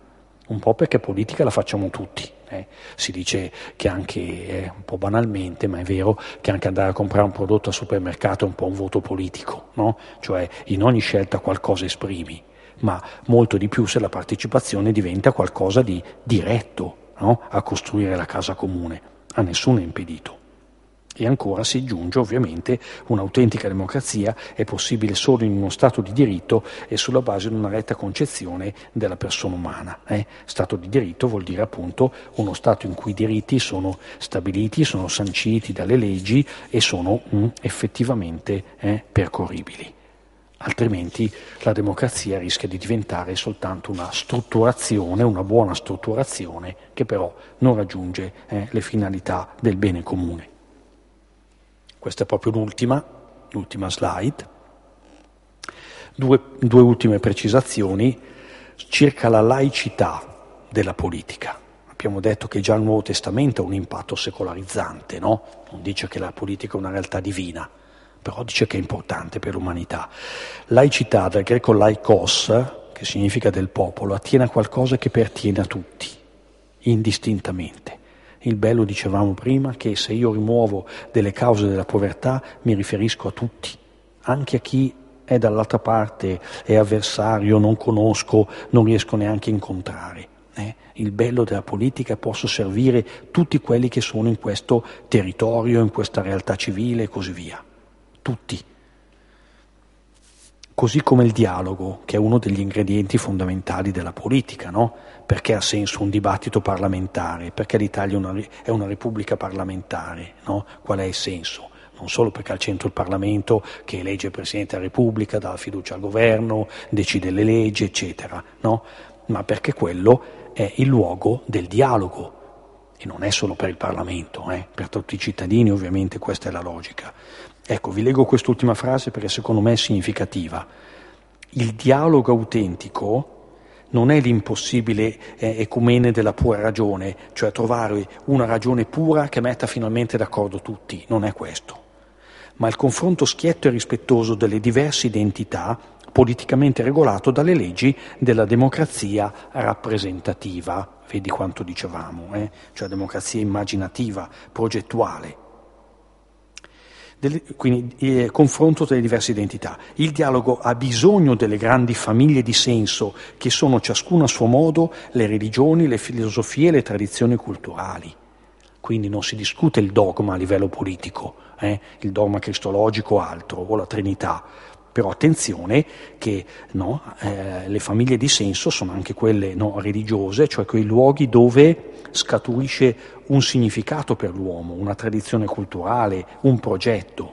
Un po' perché politica la facciamo tutti. Eh. Si dice che anche, eh, un po' banalmente, ma è vero, che anche andare a comprare un prodotto al supermercato è un po' un voto politico, no? Cioè in ogni scelta qualcosa esprimi, ma molto di più se la partecipazione diventa qualcosa di diretto, no? A costruire la casa comune. A nessuno è impedito. E ancora si aggiunge ovviamente un'autentica democrazia è possibile solo in uno Stato di diritto e sulla base di una retta concezione della persona umana. Eh? Stato di diritto vuol dire appunto uno Stato in cui i diritti sono stabiliti, sono sanciti dalle leggi e sono mm, effettivamente eh, percorribili. Altrimenti la democrazia rischia di diventare soltanto una strutturazione, una buona strutturazione, che però non raggiunge eh, le finalità del bene comune. Questa è proprio l'ultima, l'ultima slide. Due, due ultime precisazioni circa la laicità della politica. Abbiamo detto che già il Nuovo Testamento ha un impatto secolarizzante, no? Non dice che la politica è una realtà divina, però dice che è importante per l'umanità. Laicità, dal greco laikos, che significa del popolo, attiene a qualcosa che pertiene a tutti, indistintamente. Il bello, dicevamo prima, che se io rimuovo delle cause della povertà mi riferisco a tutti, anche a chi è dall'altra parte, è avversario, non conosco, non riesco neanche a incontrare. Eh? Il bello della politica è posso servire tutti quelli che sono in questo territorio, in questa realtà civile e così via. Tutti. Così come il dialogo, che è uno degli ingredienti fondamentali della politica, no? Perché ha senso un dibattito parlamentare? Perché l'Italia è una, è una repubblica parlamentare, no? Qual è il senso? Non solo perché al centro il Parlamento che elegge il Presidente della Repubblica, dà la fiducia al governo, decide le leggi, eccetera, no? Ma perché quello è il luogo del dialogo e non è solo per il Parlamento, eh? Per tutti i cittadini ovviamente questa è la logica. Ecco, vi leggo quest'ultima frase perché secondo me è significativa. Il dialogo autentico non è l'impossibile eh, ecumene della pura ragione, cioè trovare una ragione pura che metta finalmente d'accordo tutti, non è questo, ma il confronto schietto e rispettoso delle diverse identità politicamente regolato dalle leggi della democrazia rappresentativa, vedi quanto dicevamo, eh? Cioè democrazia immaginativa, progettuale. Del, quindi eh, confronto delle diverse identità. Il dialogo ha bisogno delle grandi famiglie di senso che sono ciascuna a suo modo le religioni, le filosofie e le tradizioni culturali. Quindi non si discute il dogma a livello politico, eh, il dogma cristologico o altro, o la Trinità. Però attenzione che no, eh, le famiglie di senso sono anche quelle no, religiose, cioè quei luoghi dove scaturisce un significato per l'uomo, una tradizione culturale, un progetto.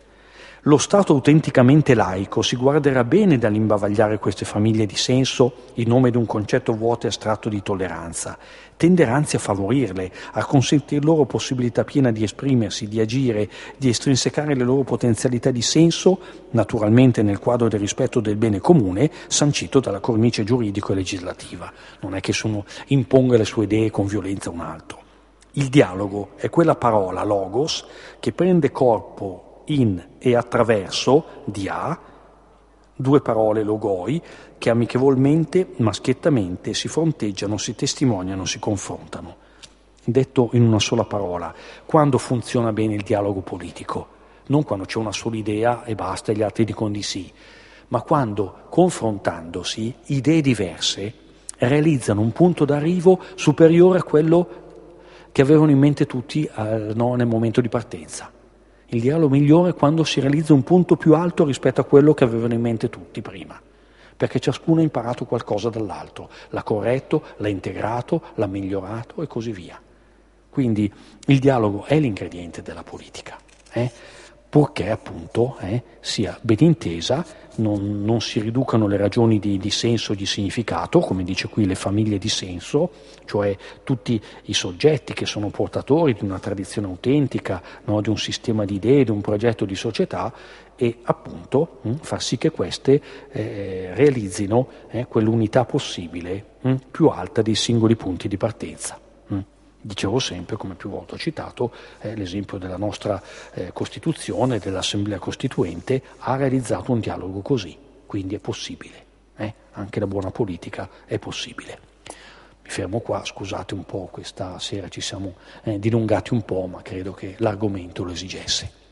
Lo Stato autenticamente laico si guarderà bene dall'imbavagliare queste famiglie di senso in nome di un concetto vuoto e astratto di tolleranza. Tenderà anzi a favorirle, a consentir loro possibilità piena di esprimersi, di agire, di estrinsecare le loro potenzialità di senso, naturalmente nel quadro del rispetto del bene comune, sancito dalla cornice giuridico e legislativa. Non è che uno imponga le sue idee con violenza a un altro. Il dialogo è quella parola, logos, che prende corpo in e attraverso, dia, due parole logoi, che amichevolmente, maschiettamente si fronteggiano, si testimoniano, si confrontano. Detto in una sola parola, quando funziona bene il dialogo politico? Non quando c'è una sola idea e basta e gli altri dicono di sì, ma quando, confrontandosi, idee diverse realizzano un punto d'arrivo superiore a quello che avevano in mente tutti eh, no, nel momento di partenza. Il dialogo migliore è quando si realizza un punto più alto rispetto a quello che avevano in mente tutti prima, perché ciascuno ha imparato qualcosa dall'altro, l'ha corretto, l'ha integrato, l'ha migliorato e così via. Quindi il dialogo è l'ingrediente della politica, eh? purché appunto eh, sia ben intesa, non, non si riducano le ragioni di, di senso e di significato, come dice qui le famiglie di senso, cioè tutti i soggetti che sono portatori di una tradizione autentica, no, di un sistema di idee, di un progetto di società, e appunto mh, far sì che queste eh, realizzino eh, quell'unità possibile mh, più alta dei singoli punti di partenza. Mh. Dicevo sempre, come più volte ho citato, eh, l'esempio della nostra eh, Costituzione, dell'Assemblea Costituente, ha realizzato un dialogo così, quindi è possibile, eh? Anche la buona politica è possibile. Mi fermo qua, scusate un po', questa sera ci siamo eh, dilungati un po', ma credo che l'argomento lo esigesse.